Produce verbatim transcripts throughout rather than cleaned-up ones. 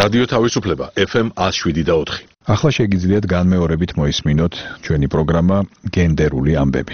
რადიო თავისუფლება ეფ ემ one oh seven და four. ახლა შეგიძლიათ განმეორებით მოისმინოთ ჩვენი პროგრამა გენდერული ამბები.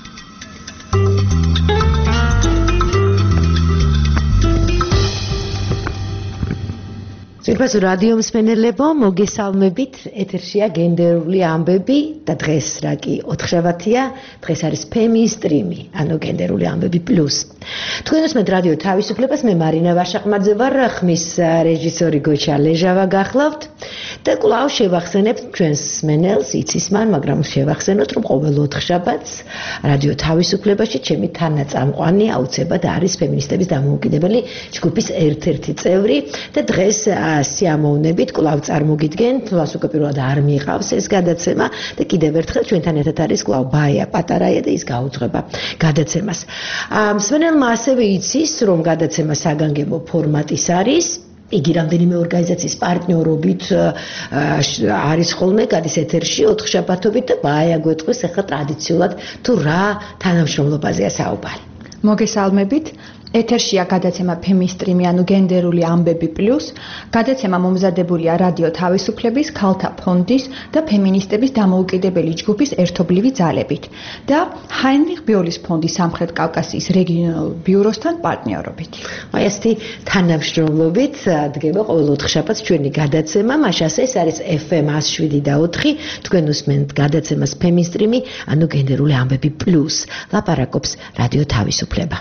Სირფას რადიო მსმენელებო, მოგესალმებით, ეთერშია გენდერული ამბები და დღეს რა კი ოთხშაბათია, დღეს არის ფემინსტრიმი, ანუ გენდერული ამბები პლუს. თქვენ უსმენთ რადიო თავისუფლებას, მე მარინა ვაშაყმაძე ვარ, ხმის რეჟისორი გოჩა ლეჟავა გახლავთ და კვლავ შევახსენებთ ჩვენს მსმენელს, იცის მან, მაგრამ შევახსენოთ, რომ ყოველ ოთხშაბათს რადიო თავისუფლებაში ჩემი თანაწამყვანი აუცილებლად არის ფემინისტების დამოუკიდებელი ჯგუფის ერთ-ერთი წევრი და დღეს სიამოვნებით კვლავ წარმოგიდგენთ, თვალს უკვე პირველად არ მიიღავს ეს გადაცემა და კიდევ ერთხელ ჩვენთან ერთად არის კვლავ ბაია პატარაია და ის გაუძღვება გადაცემას. მსმენელმა ასევე იცის, რომ გადაცემა საგანგებო ფორმატის არის. იგი რამდენიმე ორგანიზაციის პარტნიორობით არის ხოლმე, გადის ეთერში ოთხშაბათობით და ბაია გვეტყვის ახლა ტრადიციულად თუ რა თანამშრომლობაზეა საუბარი. მოგესალმებით. ეთერშია გადაცემა ფემინსტრიმი, ანუ გენდერული ამბები პლუს. გადაცემა მომზადებულია რადიო თავისუფლების, ქალთა ფონდის და ფემინისტების დამოუკიდებელი ჯგუფის ერთობლივი ძალებით და ჰაინრიხ ბიოლის ფონდის სამხრეთ კავკასიის რეგიონულ ბიუროსთან პარტნიორობით. აი ასეთი თანამშრომლობით დგება ყოველ ოთხშაბათს ჩვენი გადაცემა, მაშას ეს არის ეფ ემ one oh seven და four. თქვენ უსმენთ გადაცემას ფემინსტრიმი, ანუ გენდერული ამბები პლუს. ლაპარაკობს რადიო თავისუფლება.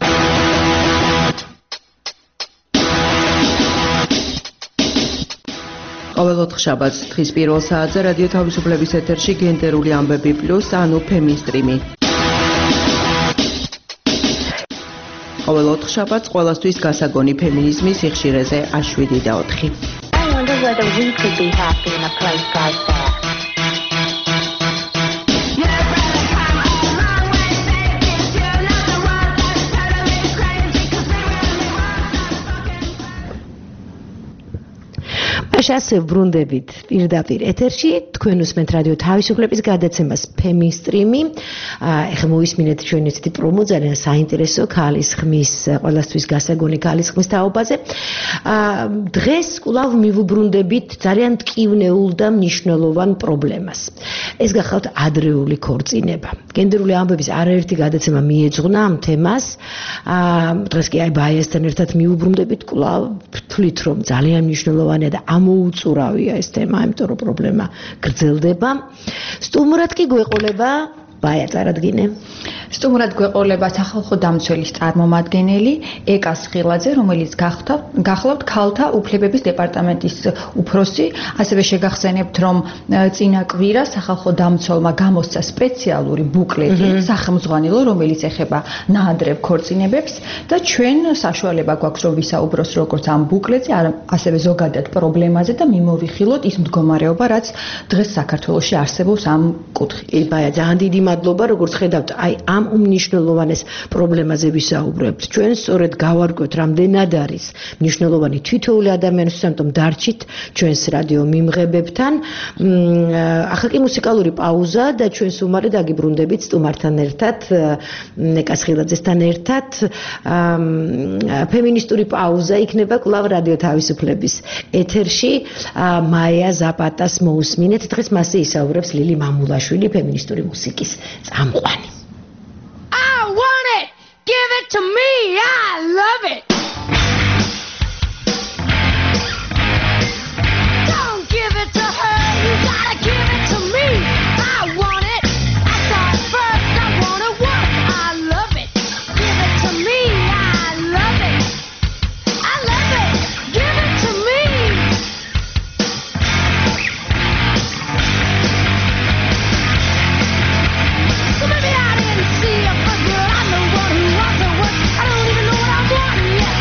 ყოველ ოთხშაბათს დღის პირველ საათზე რადიო თავისუფლების ეთერში გენდერული ამბები პლუს, ანუ ფემინსტრიმი. ყოველ ოთხშაბათს ყველასთვის გასაგონი ფემინიზმის სიხშირეზე one oh seven და four. I wonder whether we could be happy in a place like that. ასე ბრუნდებით პირდაპირ ეთერში, თქვენ უსმენთ რადიო თავისუფლების გადაცემას ფემინსტრიმი. ეხლა მოვისმინეთ ჩვენი ესეთი პრომო, ძალიან საინტერესო ქალის ხმის, ყველასთვის გასაგონი ქალის ხმის თაობაზე. დღეს კვლავ მივუბრუნდებით ძალიან მტკივნეულ და მნიშვნელოვან პრობლემას. ეს გახავთ ადრეული ქორწინება. გენდერული ამბების არაერთი გადაცემა მიეძღვნა ამ თემას. დღეს კი აი ბაიასთან ერთად მივუბრუნდებით, კვლავ ვთვლით, რომ ძალიან მნიშვნელოვანია და ამოუწურავია ეს თემა, იმიტომ რომ პრობლემა გრძელდება. სტუმრად კი გვეყოლება ბაია წარადგინე. სტუმრად გვეყოლება სახალხო დამცველის წარმომადგენელი ეკა სხილაძე, რომელიც გახლავთ ქალთა უფლებების დეპარტამენტის უფროსი. ასევე შეგახსენებთ, რომ წინა კვირა სახალხო დამცველმა გამოსცა სპეციალური ბუკლეტი, სახელმძღვანელო, რომელიც ეხება ნაადრევ ქორწინებებს და ჩვენ საშუალება გვაქვს, რომ ვისაუბროს როგორც ამ ბუკლეტზე, ასევე ზოგადად პრობლემაზე და მიმოვიხილოთ ის მდგომარეობა, რაც დღეს საქართველოში არსებობს ამ კუთხით. კი, ბაია, ძალიან დიდი მადლობა, როგორც ხედავთ, აი ამ უმნიშვნელოვანეს პრობლემაზე ვისაუბრებთ. ჩვენ სწორედ გავარკვევთ, რამდენად არის მნიშვნელოვანი თითოეული ადამიანის, ამიტომ დარჩით ჩვენს რადიო მიმღებებთან. ახლა კი მუსიკალური პაუზა და ჩვენ სუმარე დაგიბრუნდებით სტუმართან ერთად, ეკა სხილაძესთან ერთად. ფემინისტური პაუზა იქნება კვლავ რადიო თავისუფლების ეთერში. მაია ზაპატას მოусმინეთ. დღეს მასზე ისაუბრებს ლილი მამულაშვილი, ფემინისტური მუსიკის წამყვანი. I want it! Give it to me! I love it! Don't give it to her! You gotta give it to me! I want it! I saw it first! I want it once! I love it! Give it to me! I love it! I love it! Give it to me! So maybe I didn't see it, but girl, I know what who wants it, what I don't even know what I want yet.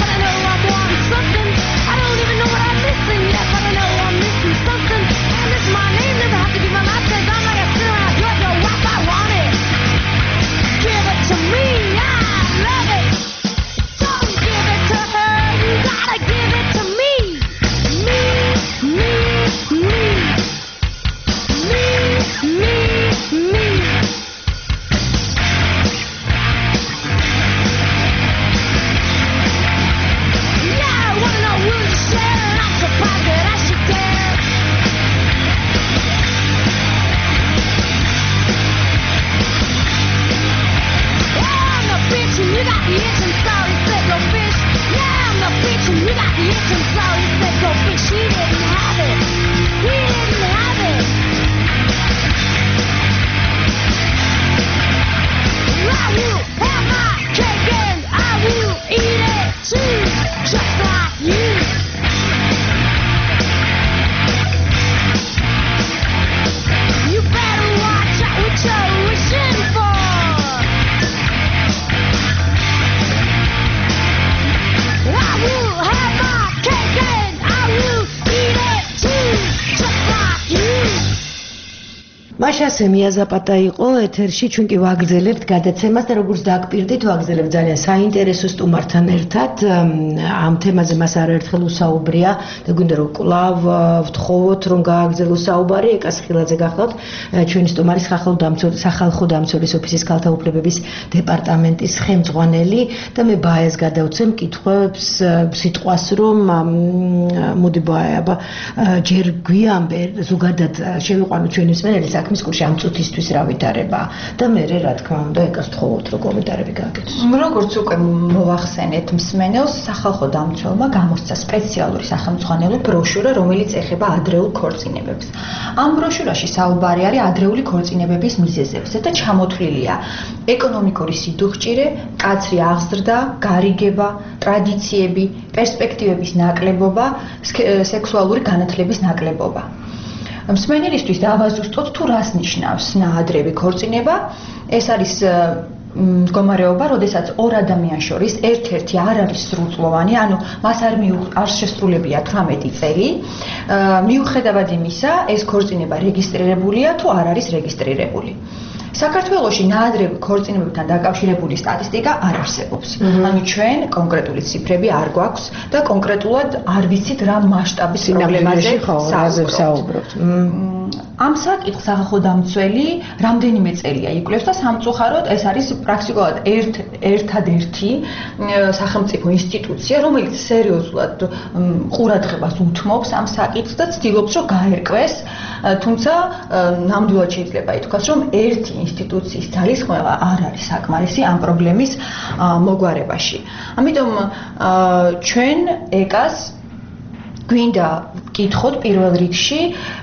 ჩასე მიაზაპატა იყო ეთერში, ჩვენ კი ვაგრძელებთ გადაცემას და როგორც დაგვპირდით, ვაგრძელებთ ძალიან საინტერესო სტუმართან ერთად. ამ თემაზე მას არაერთხელ უსაუბრია და გვინდა რომ კვლავ ვთხოვოთ, რომ გააგრძელოს საუბარი. ეკას ხილაძე გახლავთ, ჩვენი სტუმარი სახალხო დამცველის ოფისის ქალთა უფლებების დეპარტამენტის ხელმძღვანელი და მე ბაეს გადავცემ კითხვებს სიტყვას, რომ მოდი ბაე, აბა ჯერ გვიამბე ზოგადად შევიყვანოთ ჩვენი მსმენელი საქმის კურსში ამ წუთისთვის რა ვითარებაა და მე რა თქმა უნდა ეკას ვთხოვოთ რომ კომენტარები გააკეთოს. როგორც უკვე მოვახსენეთ მსმენელს, სახალხო დამცველმა გამოსცა სპეციალური სახელმძღვანელო ბროშურა, რომელიც ეხება ადრეულ ქორწინებებს. ამ ბროშურაში საუბარი არის ადრეული ქორწინებების მიზეზებზე და ჩამოთვლილია ეკონომიკური სიდუხჭირე, კაცრი აღზრდა, გარიგება, ტრადიციები, პერსპექტივების ნაკლებობა, სექსუალური განათლების ნაკლებობა. მსმენელისთვის დავაზუსტოთ თუ რას ნიშნავს ნაადრევი ქორწინება. ეს არის მდგომარეობა, როდესაც ორ ადამიანს შორის ერთ-ერთი არ არის სრულწლოვანი, ანუ მას არ არ შესრულებია თვრამეტი წელი. მიუხედავად იმისა, ეს ქორწინება რეგისტრირებულია თუ არ არის რეგისტრირებული. საქართველოში ნაადრევი ქორწინებებთან დაკავშირებული სტატისტიკა არ არსებობს. ანუ ჩვენ კონკრეტული ციფრები არ გვაქვს და კონკრეტულად არ ვიცით რა მასშტაბის პრობლემაზე საუბრობთ. ამ საკითხს სახალხო დამცველი რამდენიმე წელია იკვლევს და სამწუხაროდ ეს არის პრაქტიკულად ერთ ერთადერთი სახელმწიფო ინსტიტუცია, რომელიც სერიოზულად ყურადღებას უთმობს ამ საკითხს და ცდილობს რომ გაერკვეს, თუმცა ნამდვილად შეიძლება ითქვას, რომ ერთი ინსტიტუციის ძალისხმევა არ არის საკმარისი ამ პრობლემის მოგვარებაში. ამიტომ ჩვენ ეკას გვინდა ვკითხოთ პირველ რიგში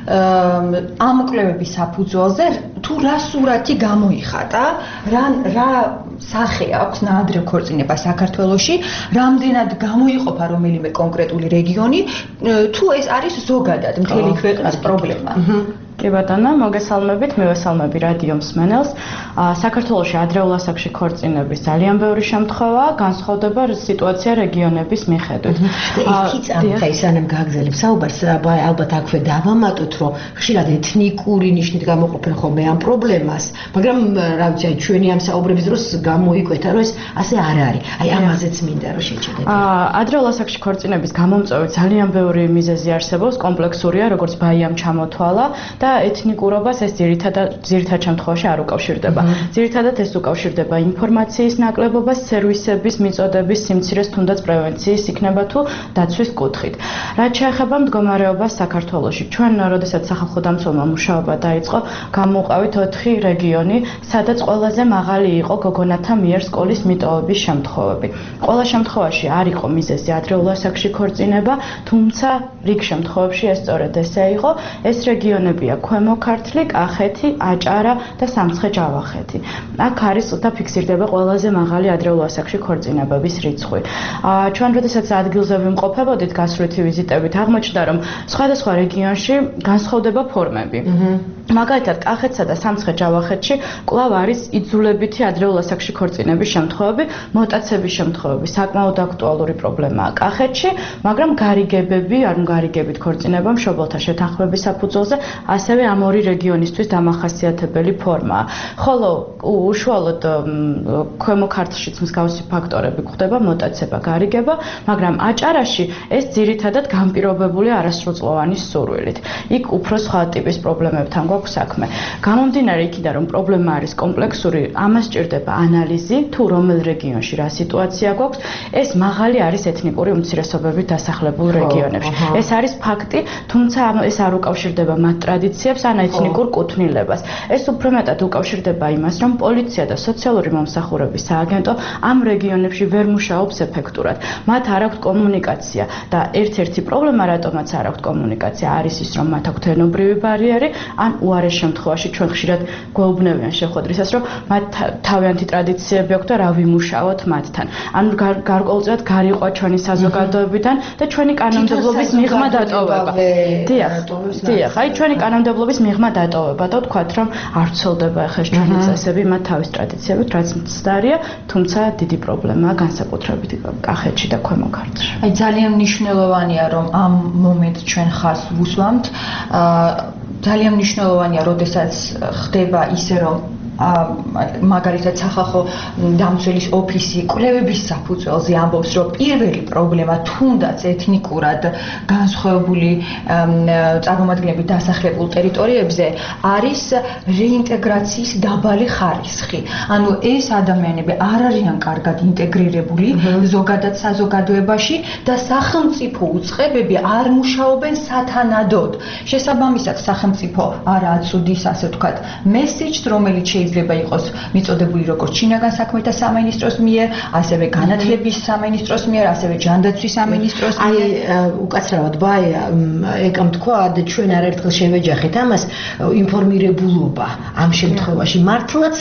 ამ კვლევების საფუძველზე თუ რა სურათი გამოიხატა, რა რა სახე აქვს ნაადრევ ქორწინებას საქართველოში, რამდენად გამოიყოფა რომელიმე კონკრეტული რეგიონი, თუ ეს არის ზოგადად მთელი ქვეყნის პრობლემა. კი ბატონო, მოგესალმებით, მივესალმები რადიო მსმენელს. საქართველოში ადრეულ ასაკში ქორწინების ძალიან ბევრი შემთხვევაა, განსხვავდება სიტუაცია რეგიონების მიხედვით. ერთი წამთა ისანამ გააგრძელებ საუბარს, ალბათ აქვე დავამატოთ, რომ ხშირად ეთნიკური ნიშნით გამოყოფენ ხოლმე ამ პრობლემას, მაგრამ რა ვიცი, ჩვენი ამ საუბრების დროს გამოიკვეთა, რომ ეს ასე არ არის. აი ამაზეც მინდა რომ შეჭედეთ. ადრეულ ასაკში ქორწინების გამომწვევი ძალიან ბევრი მიზეზი არსებობს, კომპლექსურია, როგორც ბაიამ ჩამოთვალა და ეთნიკურობას ეს ძირითადად ძირითად შემთხვევაში არ უკავშირდება. ძირითადად ეს უკავშირდება ინფორმაციის ნაკლებობას, სერვისების მიწოდების სიმცირეს, თუნდაც პრევენციის იქნება თუ დაცვის კუთხით. რაც შეეხება მდგომარეობას საქართველოში, ჩვენ როდესაც სახალხო დამცველმა მუშაობა დაიწყო, გამოვყავით ოთხი რეგიონი, სადაც ყველაზე მაღალი იყო გოგონათა მიერ სკოლის მიტოვების შემთხვევები. ყველა შემთხვევაში არ იყო მიზეზი ადრეულ ასაკში ქორწინება, თუმცა რიგ შემთხვევებში ეს სწორედ ესე იყო. ეს რეგიონებია ქვემო ქართლი, კახეთი, აჭარა და სამცხე-ჯავახეთი. აქ არის და ფიქსირდება ყველაზე მაღალი ადრეულ ასაკში ქორწინებების რიცხვი. ჩვენ როდესაც ადგილზე ვიმყოფებოდით გასვლითი ვიზიტებით, აღმოჩნდა, რომ სხვადასხვა რეგიონში განსხვავდება ფორმები. მაგალითად, კახეთსა და სამცხე-ჯავახეთში კვლავ არის იძულებითი ადრეულ ასაკში ქორწინების შემთხვევები, მოტაცების შემთხვევები, საკმაოდ აქტუალური პრობლემაა კახეთში, მაგრამ გარიგებები, ანუ გარიგებით ქორწინება მშობელთა შეთანხმების საფუძველზე ასევე ამ ორი რეგიონისთვის დამახასიათებელი ფორმაა. ხოლო უშუალოდ ქვემო ქართლშიც მსგავსი ფაქტორები გვხვდება, მოტაცება, გარიგება, მაგრამ აჭარაში ეს ძირითადად განპირობებულია არასრულწლოვანი სურვილით. იქ უფრო სხვა ტიპის პრობლემებთან გვაქვს საქმე. გამომდინარე იქიდან, რომ პრობლემა არის კომპლექსური, ამას სჭირდება ანალიზი, თუ რომელ რეგიონში რა სიტუაცია გვაქვს, ეს მაღალი არის ეთნიკური უმცირესობებით დასახლებულ რეგიონებში. ეს არის ფაქტი, თუმცა ეს არ უკავშირდება მათ ტრადიციებს ან ეთნიკურ კუთვნილებას. ეს უფრო მეტად უკავშირდება იმას, რომ პოლიცია და სოციალური მომსახურების სააგენტო ამ რეგიონებში ვერ მუშაობს ეფექტურად. მათ არ აქვთ კომუნიკაცია და ერთ-ერთი პრობლემა, რატომაც არ აქვთ კომუნიკაცია, არის ის, რომ მათ აქვთ ენობრივი ბარიერი, ან უარეს შემთხვევაში ჩვენ ხშირად გვეუბნებიან შეხვედრისას, რომ მათ თავიანთი ტრადიციები აქვთ და რა ვიმუშაოთ მათთან. ან გარკვეულწილად გარიყვა ჩვენი საზოგადოებიდან და ჩვენი კანონმდებლობის მიღმა დატოვება. დიახ, დიახ, აი ჩვენი კანონმდებლობის მიღმა დატოვება და ვთქვათ, რომ არ ცოლდება ახლა ჩვენი წესები მათ თავის ტრადიციებით, რაც მცდარია, თუმცა დიდი პრობლემაა განსაკუთრებით კახეთში და ქვემო ქართლში. აი ძალიან მნიშვნელოვანია, რომ ამ მომენტს ჩვენ ხაზს ვუსვამთ. ძალიან მნიშვნელოვანია, როდესაც ხდება ისე რომ მაგალითად სახალხო დამცველის ოფისი კვლევების საფუძველზე ამბობს, რომ პირველი პრობლემა თუნდაც ეთნიკურად განსხვავებული წარმომადგენლებით დასახლებულ ტერიტორიებზე არის რეინტეგრაციის დაბალი ხარისხი. ანუ ეს ადამიანები არ არიან კარგად ინტეგრირებული ზოგადად საზოგადოებაში და სახელმწიფო უწყებები არ მუშაობენ სათანადოდ. შესაბამისად, სახელმწიფო არ აწუდის, ასე ვთქვათ, მესეჯს, რომელიც შეიძლება იყოს მიწოდებული როგორც შინაგან საქმეთა სამინისტროს მიერ, ასევე განათლების სამინისტროს მიერ, ასევე ჯანდაცვის სამინისტროს მიერ. აი, უკაცრავად ბაია, ეკამ თქვა, ჩვენ არაერთხელ შევეჯახეთ ამას, ინფორმირებულობა ამ შემთხვევაში მართლაც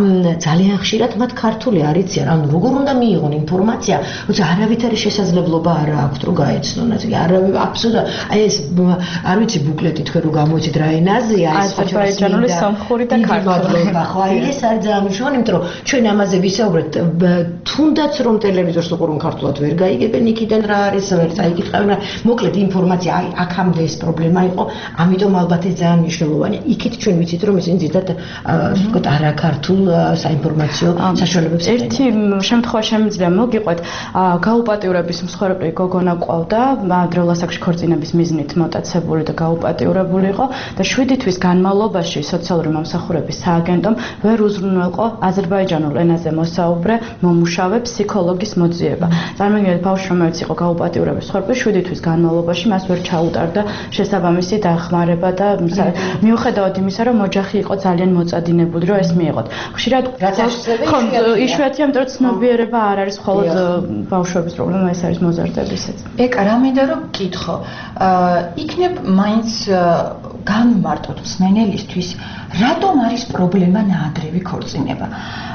ძალიან ხშირად მათ ქართული არ იციან, ანუ როგორ უნდა მიიღონ ინფორმაცია, როცა არავითარი შესაძლებლობა არ აქვს რომ გაეცნონ, ასე არავი აბსოლუტურად აი ეს არ ვიცი ბუკლეტი თქვენ რო გამოიცით რა ენაზეა ეს აზერბაიჯანული სომხური და ქართული. ხო, აი ეს არის ძალიან მნიშვნელოვანი, იმიტომ რომ ჩვენ ამაზე ვისაუბრეთ, თუნდაც რომ ტელევიზორს უყურონ ქართულად ვერ გაიგებენ იქიდან რა არის, ვერ წაიკითხავენ, მოკლედ ინფორმაცია, აი აქამდე ეს პრობლემა იყო, ამიტომ ალბათ ეს ძალიან მნიშვნელოვანია. იქით ჩვენ ვიცით რომ ისინი ზედათ ასე ვთქვათ არაქართულ საინფორმაციო საშუალებებს ერთი შემთხვევა შემიძლია მოგიყვეთ, გაუპატიურების მსხვერპლი გოგონა ყავდა, ადრეულ ასაკში ქორწინების მიზნით მოტაცებული და გაუპატიურებული იყო და შვიდი თვის განმავლობაში სოციალური მომსახურების სააგენტომ ვერ უზრუნველყო აზერბაიჯანულ ენაზე მოსაუბრე მომუშავე ფსიქოლოგის მოძიება. წარმოგიდგენთ, ბავშვი რომელიც იყო გაუპატიურების მსხვერპლი, შვიდი თვის განმავლობაში მას ვერ ჩაუტარდა შესაბამისი დახმარება და მიუხედავად იმისა, რომ ოჯახი იყო ძალიან მოწადინებული, რომ ეს მიიღოთ. ხშირად ხო, იშვიათია, იმიტომ რომ ცნობიერება არ არის მხოლოდ ბავშვების პრობლემა, ეს არის მოზარდებისაც. ეკა, რა მინდა რომ გკითხო, იქნებ მაინც განმარტოთ მსმენელისთვის, რატომ არის პრობლემა ნაადრევი ქორწინება?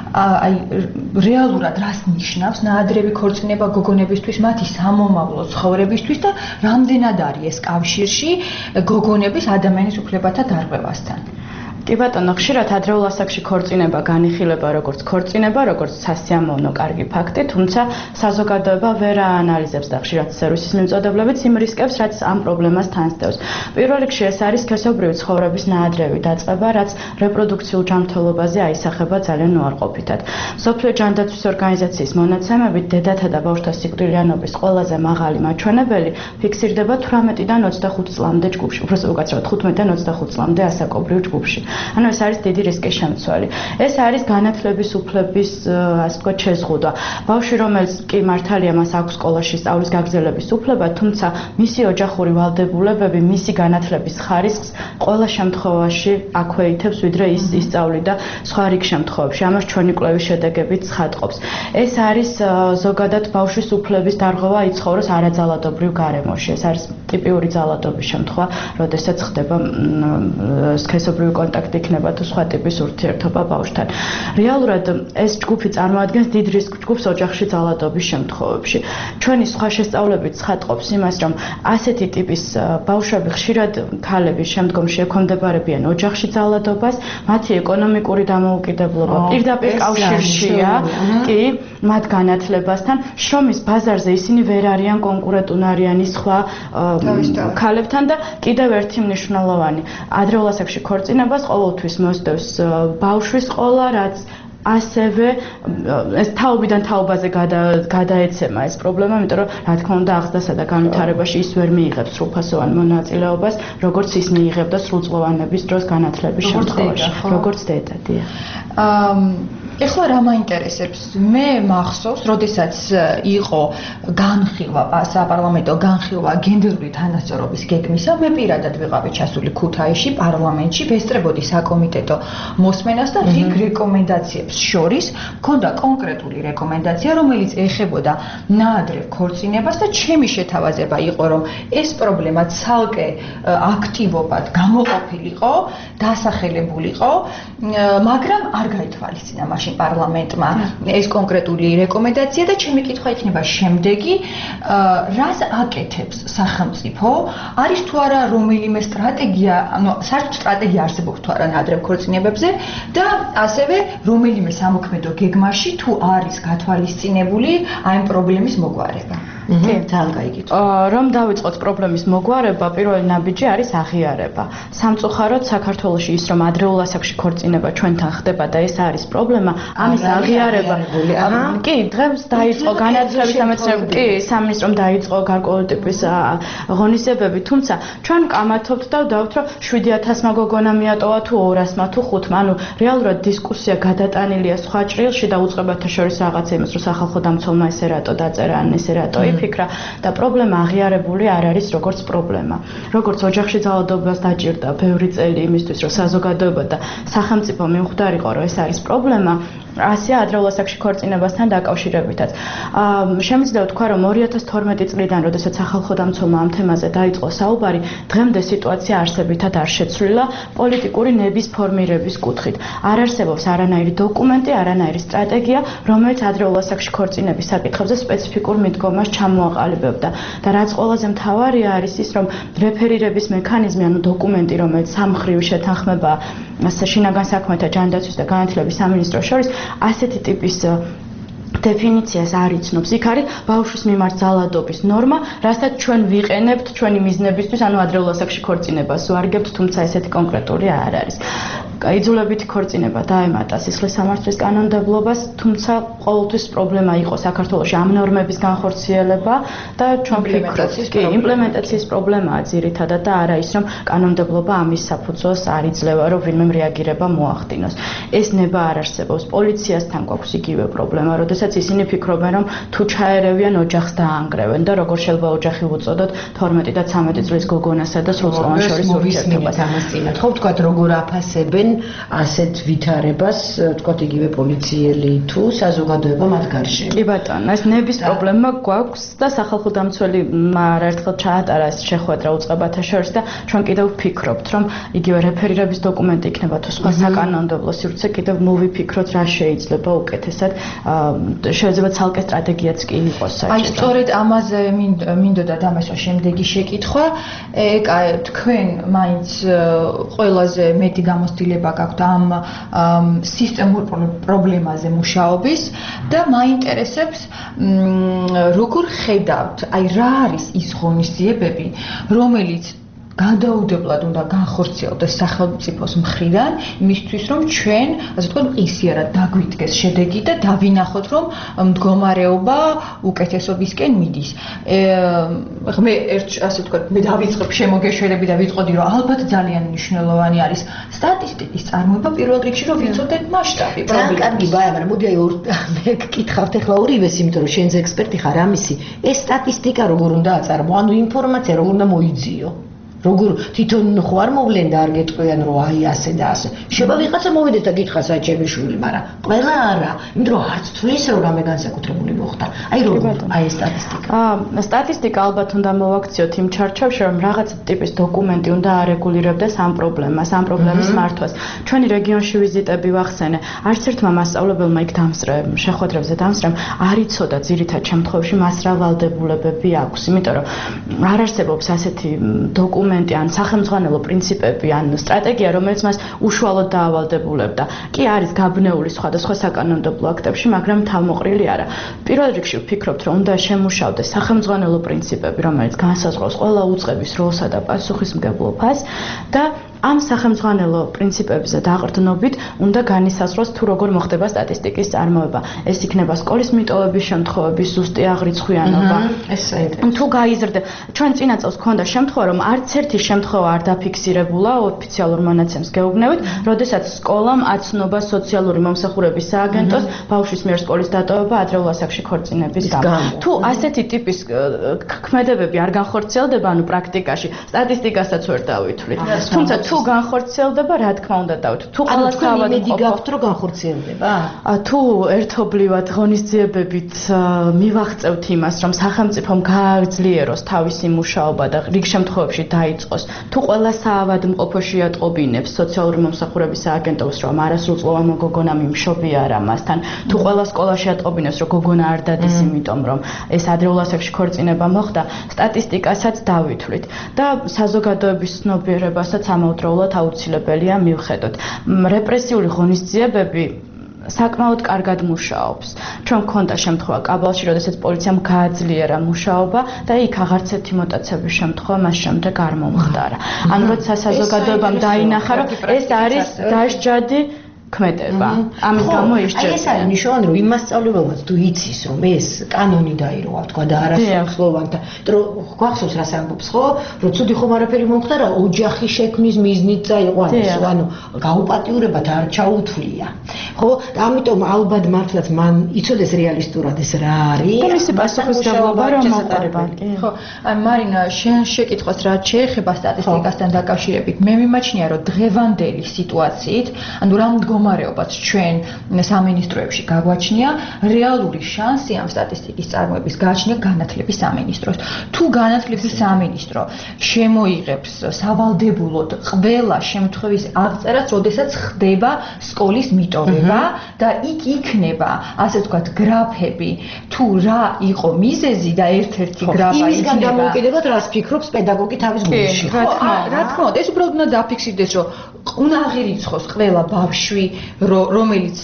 აი რეალურად რას ნიშნავს ნაადრევი ქორწინება გოგონებისთვის, მათი სამომავლო ცხოვრებისთვის და რამდენად არის ეს კავშირში გოგონების ადამიანის უფლებათა დარღვევასთან? კი ბატონო, ხშირად ადრეულ ასაკში ქორწინება განიხილება როგორც ქორწინება, როგორც სასიამოვნო კარგი ფაქტი, თუმცა საზოგადოება ვერ აანალიზებს და ხშირად სერვისის მიმწოდებლებით იმ რისკებს, რაც ამ პრობლემას თანსდევს. პირველ რიგში ეს არის სქესობრივი ცხოვრების ნაადრევი დაწყება, რაც რეპროდუქციულ ჯანმრთელობაზე აისახება ძალიან უარყოფითად. მსოფლიო ჯანდაცვის ორგანიზაციის მონაცემებით, დედათა და ბავშვთა სიკვდილიანობის ყველაზე მაღალი მაჩვენებელი ფიქსირდება თვრამეტიდან ოცდახუთ წლამდე ჯგუფში, უბრალოდ უკაცრავად თხუთმეტიდან ოცდახუთ წლამდე ასაკობრივ ჯგუფში. ანუ ეს არის დიდი რისკის შემცველი. ეს არის განათლების უფლების, ასე ვთქვათ, შეზღუდვა. ბავშვი, რომელიც კი მართალია მას აქვს სკოლაში სწავლის გაგრძელების უფლება, თუმცა მისი ოჯახური ვალდებულებები მისი განათლების ხარისხს ყველა შემთხვევაში აქვეითებს, ვიდრე ის ისწავლიდა სხვა რიგ შემთხვევებში. ამას ჩვენი კვლევის შედეგებიც ცხადყოფს. ეს არის ზოგადად ბავშვის უფლების დარღვევა იცხოვროს არაძალადობრივ გარემოში. ეს არის ტიპიური ძალადობის შემთხვევა, როდესაც ხდება სქესობრივი კონტაქტი იქნება თუ სხვა ტიპის ურთიერთობა ბავშვთან. რეალურად ეს ჯგუფი წარმოადგენს დიდ რისკ ჯგუფს ოჯახში ძალადობის შემთხვევებში. ჩვენი სხვა შესწავლებით ცხადყოფს იმას, რომ ასეთი ტიპის ბავშვები ხშირად ქალები შემდგომში ექვემდებარებიან ოჯახში ძალადობას, მათი ეკონომიკური დამოუკიდებლობა პირდაპირ კავშირშია, კი, მათ განათლებასთან, შრომის ბაზარზე ისინი ვერ არიან კონკურენტუნარიანი სხვა ქალებთან და კიდევ ერთი მნიშვნელოვანი, ადრეულ ასაკში ქორწინებას ყოველთვის მოსდევს ბავშვის ყოლა, რაც ასევე ეს თაობიდან თაობაზე გადაეცემა ეს პრობლემა, იმიტომ რომ რა თქმა უნდა აღზრდასა და განვითარებაში ის ვერ მიიღებს სრულფასოვან მონაწილეობას, როგორც ის მიიღებდა სრულწლოვანების დროს განათლების შემთხვევაში, როგორც დედა, დიახ. ეხლა რა მაინტერესებს? მე მახსოვს, როდესაც იყო განხილვა, საპარლამენტო განხილვა გენდერული თანასწორობის გეგმისა, მე პირადად ვიყავი ჩასული ქუთაისში პარლამენტში, ვესწრებოდი საკომიტეტო მოსმენას და რიგ რეკომენდაციებს შორის მქონდა კონკრეტული რეკომენდაცია, რომელიც ეხებოდა ნაადრევ ქორწინებას და ჩემი შეთავაზება იყო, რომ ეს პრობლემა ცალკე აქტივობად გამოყოფილიყო, დასახელებულიყო, მაგრამ არ გაითვალისწინა მაშინ პარლამენტმა ეს კონკრეტული რეკომენდაცია და ჩემი კითხვა იქნება შემდეგი, რას აკეთებს სახელმწიფო, არის თუ არა რომელიმე სტრატეგია, ანუ საერთოდ სტრატეგია არსებობს თუ არა ნაადრევ ქორწინებებზე და ასევე რომელიმე სამოქმედო გეგმაში თუ არის გათვალისწინებული აი ამ პრობლემის მოგვარება. კი, ძალიან კაი კითხვა. რომ დავიწყოთ პრობლემის მოგვარება, პირველი ნაბიჯი არის აღიარება. სამწუხაროდ საქართველოში ის რომ ადრეულ ასაკში ქორწინება ჩვენთან ხდება და ეს არის პრობლემა, ამის აღიარება. კი, დღეს დაიწყო განათლების სამეცნიერო, კი, სამინისტრომ დაიწყო გარკვეული ტიპის ღონისძიებები, თუმცა ჩვენ კამათობთ და დავთ რომ შვიდი ათასმა გოგონა მიატოვა თუ ორასმა თუ ხუთმა, ანუ რეალურად დისკუსია გადატანილია სხვა ჭრილში და უწყებათა შორის რაღაცა იმას რომ სახალხო დამცველმა ესე რატო დაწერა ან ესე რატო იფიქრა და პრობლემა აღიარებული არ არის როგორც პრობლემა. როგორც ოჯახში ძალადობას დაჭირდა ბევრი წელი იმისთვის რომ საზოგადოება და სახელმწიფო მიუხვდარიყო რომ ეს არის პრობლემა, ასეა ადრეულ ასაკში ქორწინებასთან დაკავშირებითაც. შემიძლია ვთქვა, რომ ორი ათას თორმეტი წლიდან, როდესაც სახალხო დამცველმა ამ თემაზე დაიწყო საუბარი, დღემდე სიტუაცია არსებითად არ შეცვლილა პოლიტიკური ნების ფორმირების კუთხით. არ არსებობს არანაირი დოკუმენტი, არანაირი სტრატეგია, რომელიც ადრეულ ასაკში ქორწინების საკითხებზე სპეციფიკურ მიდგომას ჩამოაყალიბებდა. და რაც ყველაზე მთავარია არის ის, რომ რეფერირების მექანიზმი, ანუ დოკუმენტი, რომელიც სამმხრივ შეთანხმება შინაგან საქმეთა ჯანდაცვის და განათლების სამინისტროს შორის ასეთი ტიპის დეფინიციას არ იცნობს. იქ არის ბავშვის მიმართ ძალადობის ნორმა, რასაც ჩვენ ვიყენებთ ჩვენი მიზნებისთვის, ანუ ადრეულ ასაკში ქორწინებას ვარგებთ, თუმცა ესეთი კონკრეტული არ არის. იძულებითი ქორწინება დაემატა სისხლის სამართლის კანონმდებლობას, თუმცა ყოველთვის პრობლემა იყო საქართველოში ამ ნორმების განხორციელება და ჩვენ ვფიქრობთ, კი, იმპლემენტაციის პრობლემაა ძირითადად და არა ის, რომ კანონმდებლობა ამის საფუძველს არ იძლევა, რომ ვინმემ რეაგირება მოახდინოს. ეს ნება არ არსებობს. პოლიციასთან გვაქვს იგივე პრობლემა, როდესაც ისინი ფიქრობენ, რომ თუ ჩაერევიან ოჯახს დაანგრევენ და როგორ შეიძლება ოჯახი უწოდოთ თორმეტი და ცამეტი წლის გოგონასა და სრულწლოვან შორის ურთიერთობას. ამას წინათ ხო ვთქვათ, როგორ აფასებენ ასეთ ვითარებას, ვთქვათ, იგივე პოლიციელი თუ საზოგადოება მათ გარშემო. კი ბატონო, ეს ნების პრობლემა გვაქვს და სახალხო დამცველი არაერთხელ ჩაატარა ეს შეხვედრა უწყებათა შორის და ჩვენ კიდევ ვფიქრობთ, რომ იგივე რეფერირების დოკუმენტი იქნება თუ სხვა საკანონმდებლო სივრცე, კიდევ მოვიფიქროთ რა შეიძლება უკეთესად, შეიძლება ცალკე სტრატეგიაც კი იყოს საჭირო. აი, სწორედ ამაზე მინდოდა დამესვა შემდეგი შეკითხვა. ეკა თქვენ მაინც ყველაზე მეტი გამოცდილება გაქვთ ამ სისტემურ პრობლემაზე მუშაობის და მაინტერესებს როგორ ხედავთ, აი რა არის ის ღონისძიებები, რომელიც გადაუდებლად უნდა განხორციელდეს სახელმწიფოს მხრიდან იმისთვის, რომ ჩვენ, ასე ვთქვათ, ყისიერად დაგვიდგეს შედეგი და დავინახოთ, რომ მდგომარეობა უკეთესობისკენ მიდის. მე ერთ ასე ვთქვათ, მე დავიწყებ შემოგეშვერები და ვიტყოდი, რომ ალბათ ძალიან მნიშვნელოვანი არის სტატისტიკის წარმოება პირველ რიგში, რომ ვიცოდეთ მასშტაბი პრობლემის. კარგი ბაია, მაგრამ მოდი აი მე გკითხავთ ახლა ორივეს, იმიტომ რომ შენზე ექსპერტი ხარ ამისი. ეს სტატისტიკა როგორ უნდა აწარმოო, ანუ ინფორმაცია როგორ უნდა მოიძიო? როგორ თვითონ ხო არ მოვლენდა არ გეტყვიან რომ აი ასე და ასე. შეიძლება ვიღაცა მოვიდეს და გითხრას აი ჩემი შვილი, მაგრამ ყველა არა, იმიტომ რომ არც თუ ის რომ რამე განსაკუთრებული მოხდა. აი როგორ აი სტატისტიკა. აა სტატისტიკა ალბათ უნდა მოვაქციოთ იმ ჩარჩოებში, რომ რაღაც ტიპის დოკუმენტი უნდა არეგულირებდეს ამ პრობლემას, ამ პრობლემის მართვას. ჩვენი რეგიონში ვიზიტები ვახსენე, არც ერთმა მასწავლებელმა იქ დამსწრე, შეხვედრებზე დამსწრემ არ იცოდა ძირითად შემთხვევაში მას რა ვალდებულებები აქვს, იმიტომ რომ არ არსებობს ასეთი დოკუმენტი ან სახელმძღვანელო პრინციპები ან სტრატეგია, რომელიც მას უშუალოდ დაავალდებულებდა. კი არის გაბნეული სხვადასხვა საკანონმდებლო აქტებში, მაგრამ თავმოყრილი არა. პირველ რიგში ვფიქრობთ, რომ უნდა შემუშავდეს სახელმძღვანელო პრინციპები, რომელიც განსაზღვრავს ყველა უწყების როლსა და პასუხისმგებლობას და ამ სახელმძღვანელო პრინციპებზე დაყრდნობით უნდა განისაზღვროს თუ როგორ მოხდება სტატისტიკის წარმოება. ეს იქნება სკოლის მიტოვების შემთხვევების ზუსტი აღრიცხვიანობა. ეს საინტერესო. თუ გაიზრდება, ჩვენ წინა წელს გვქონდა შემთხვევა, რომ არც ერთი შემთხვევა არ დაფიქსირებულა ოფიციალურ მონაცემს გეუბნებით, როდესაც სკოლამ აცნობა სოციალური მომსახურების სააგენტოს ბავშვის მიერ სკოლის დატოვება ადრეულ ასაკში ქორწინების გამო. თუ ასეთი ტიპის ქმედებები არ განხორციელდება, ანუ პრაქტიკაში სტატისტიკასაც ვერ დავითვლით. თუმცა თუ განხორციელდება, რა თქმა უნდა დავთ. თუ ყველა საავადმყოფო გაქვთ რომ განხორციელდება? თუ ერთობლივად ღონისძიებებით მივაღწევთ იმას, რომ სახელმწიფომ გააძლიეროს თავისი მუშაობა და რიგ შემთხვევებში დაიწყოს, თუ ყველა საავადმყოფო შეატყობინებს სოციალური მომსახურების სააგენტოს, რომ არასრულწლოვანმა გოგონამ იმშობია არა მასთან, თუ ყველა სკოლა შეატყობინებს, რომ გოგონა არ დადის, იმიტომ რომ ეს ადრეულ ასაკში ქორწინება მოხდა, სტატისტიკასაც დავითვლით და საზოგადოების ცნობიერებასაც ამავდროულად აუცილებელია მივხედოთ. რეპრესიული ღონისძიებები საკმაოდ კარგად მუშაობს. ჩვენ გქონდა შემთხვევა კაბალში, როდესაც პოლიციამ გააძლიერა მუშაობა და იქ აღარც ერთი მოტაცების შემთხვევა მას შემდეგ არ მომხდარა. ანუ როცა საზოგადოებამ დაინახა, რომ ეს არის დასჯადი ქმედება. ამის გამო ისჯერდა. აი ეს არის ნიშნავენ, რომ იმასწავლებელს თუ იცის, რომ ეს კანონი დაიროვა, თქვა და არასრულოვანთა, რომ გვახსოვს რას ამბობს, ხო? რომ ცუდი ხომ არაფერი მომხდარა, ოჯახი შექმნის მიზნით წაიყვანეს, ანუ გაუპატიურებათ არ ჩაუთვლია. ხო? ამიტომ ალბათ მართლაც მან იცოდეს რეალისტურად ეს რა არის. და მისი პასუხისმგებლობა რომ მოყარება. ხო, აი მარინა, შენ შეკითხვას რა შეეხება სტატისტიკასთან დაკავშირებით, მე მიმაჩნია, რომ დღევანდელი სიტუაციით, ანუ რა მდგომარეობაც ჩვენ სამინისტროებში გაგვაჩნია, რეალური შანსი ამ სტატისტიკის წარმოების გააჩნია განათლების სამინისტროს. თუ განათლების სამინისტრო შემოიღებს სავალდებულოდ ყველა შემთხვევის აღწერას, როდესაც ხდება სკოლის მიტოვება და იქ იქნება, ასე ვთქვათ, გრაფები, თუ რა იყო მიზეზი და ერთ-ერთი გრაფა იქნება. იმისგან დამოუკიდებლად რას ფიქრობს პედაგოგი თავის გულში. რა თქმა უნდა, ეს უბრალოდ უნდა დაფიქსირდეს, რომ უნდა აღირიცხოს ყველა ბავშვი, რომელიც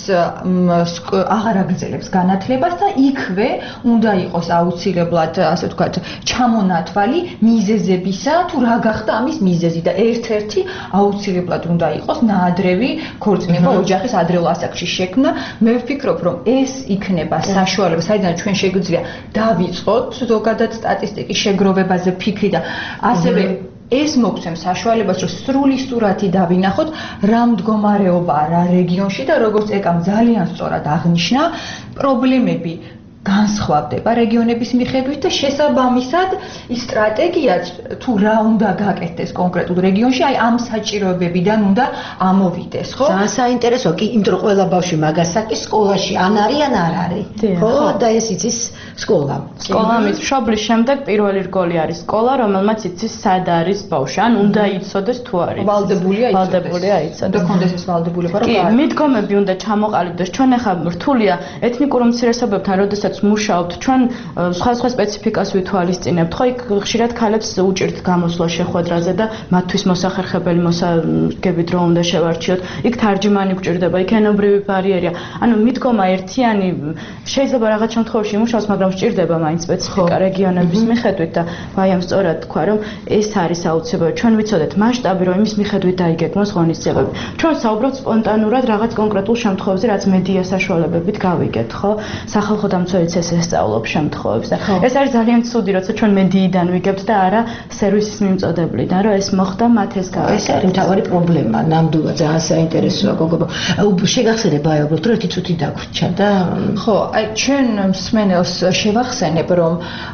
აღარ აგრძელებს განათლებას და იქვე უნდა იყოს აუცილებლად, ასე ვთქვათ, ჩამონათვალი მიზეზებისა, თუ რა გახდა ამის მიზეზი და ერთ-ერთი აუცილებლად უნდა იყოს ნაადრევი ქორწინება, ოჯახის ადრეულ ასაკში შექმნა. მე ვფიქრობ, რომ ეს იქნება საშუალება, საიდან ჩვენ შეგვიძლია დავიწყოთ ზოგადად სტატისტიკის შეგროვებაზე ფიქრი და ასევე ეს მოგცემს საშუალებას, რომ სრული სურათი დავინახოთ, რა მდგომარეობაა რა რეგიონში და როგორც ეკამ ძალიან სწორად აღნიშნა, პრობლემები განსხვავდება რეგიონების მიხედვით და შესაბამისად ის სტრატეგიაც თუ რა უნდა გაკეთდეს კონკრეტულ რეგიონში, აი ამ საჭიროებებიდან უნდა ამოვიდეს, ხო? ძალიან საინტერესოა, კი, იმიტომ რომ ყველა ბავშვი მაგასაკი სკოლაში ან არის ან არ არის. ხო, და ეს იცის სკოლა. სკოლა მშობლის შემდეგ პირველი რგოლი არის სკოლა, რომელმაც იცის სად არის ბავშვი, ან უნდა იცოდეს თუ არის. ვალდებულია იცოდეს. ვალდებულია იცოდეს. და კონდეს ეს ვალდებულება, რომ კი, მიდგომები უნდა ჩამოყალიბდეს. ჩვენ ახლა რთულია ეთნიკურ უმცირესობებთან, როდესაც მუშაობთ, ჩვენ სხვადასხვა სპეციფიკას ვითვალისწინებთ, ხო, იქ ხშირად ქალებს უჭირთ გამოსვლა შეხვედრაზე და მათთვის მოსახერხებელი მოსაგებით რომ უნდა შევარჩიოთ. იქ თარჯიმანი გვჭირდება, იქ ენობრივი ბარიერია. ანუ მიდგომა ერთიანი შეიძლება რაღაც შემთხვევაში იმუშაოს, მაგრამ სჭირდება მაინც სპეციფიკა რეგიონების მიხედვით და ვაიამ სწორად თქვა, რომ ეს არის აუცილებელი. ჩვენ ვიცოდეთ მასშტაბი, რომ იმის მიხედვით დაიგეგმოს ღონისძიებები. ჩვენ საუბრობთ სპონტანურად რაღაც კონკრეტულ შემთხვევებზე, რაც მედია საშუალებებით გავიგეთ, ხო? სახალხო დამცველი ეს ესწავლობს შემთხვევებს და ეს არის ძალიან ცუდი, როცა ჩვენ მედიიდან ვიგებთ და არა სერვისის მიმწოდებლიდან, რომ ეს მოხდა მათ ეს გააკეთა. ეს არის მთავარი პრობლემა, ნამდვილად ძალიან საინტერესოა გოგო. შეგახსენებ აი უბრალოდ ერთი წუთი დაგვჭა და ხო, აი ჩვენ მსმენელს შევახსენებ, რომ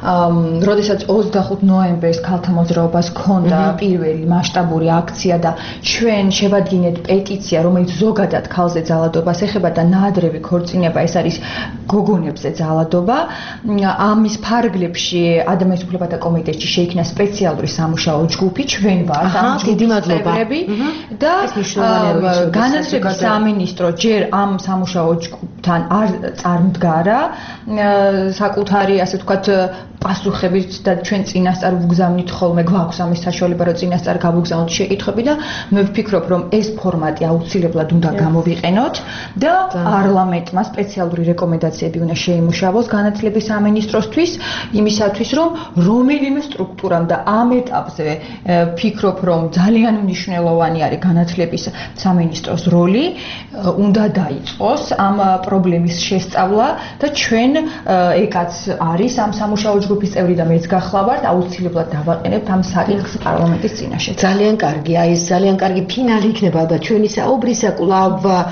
როდესაც ოცდახუთ ნოემბერს ქალთა მოძრაობას ჰქონდა პირველი მასშტაბური აქცია და ჩვენ შევადგინეთ პეტიცია, რომელიც ზოგადად ქალზე ძალადობას ეხება და ნაადრევი ქორწინება, ეს არის გოგონებზე ძალადობა. ამის ფარგლებში ადამიანის უფლებათა კომიტეტში შეიქმნა სპეციალური სამუშაო ჯგუფი, ჩვენ ვართ ამ ჯგუფის წევრები და განათლების სამინისტრო ჯერ ამ სამუშაო ჯგუფთან არ წარმდგარა საკუთარი, ასე ვთქვათ, პასუხებით და ჩვენ წინასწარ ვგზავნით ხოლმე, გვაქვს ამის საშუალება, რომ წინასწარ გავუგზავნოთ შეკითხვები და მე ვფიქრობ, რომ ეს ფორმატი აუცილებლად უნდა გამოვიყენოთ და პარლამენტმა სპეციალური რეკომენდაციები უნდა შეიმუშავოს განათლების სამინისტროსთვის, იმისათვის, რომ რომელიმე სტრუქტურამ და ამ ეტაპზე ვფიქრობ, რომ ძალიან მნიშვნელოვანი არის განათლების სამინისტროს როლი, უნდა დაიწყოს ამ პრობლემის შესწავლა და ჩვენ ეკაც არის ამ სამუშაო ჯგუფის წევრი და მეც გახლავართ, აუცილებლად დავაყენებთ ამ საკითხს პარლამენტის წინაშე. ძალიან კარგი, აი ეს ძალიან კარგი ფინალი იქნება ალბათ ჩვენი საუბრისა, კვლავ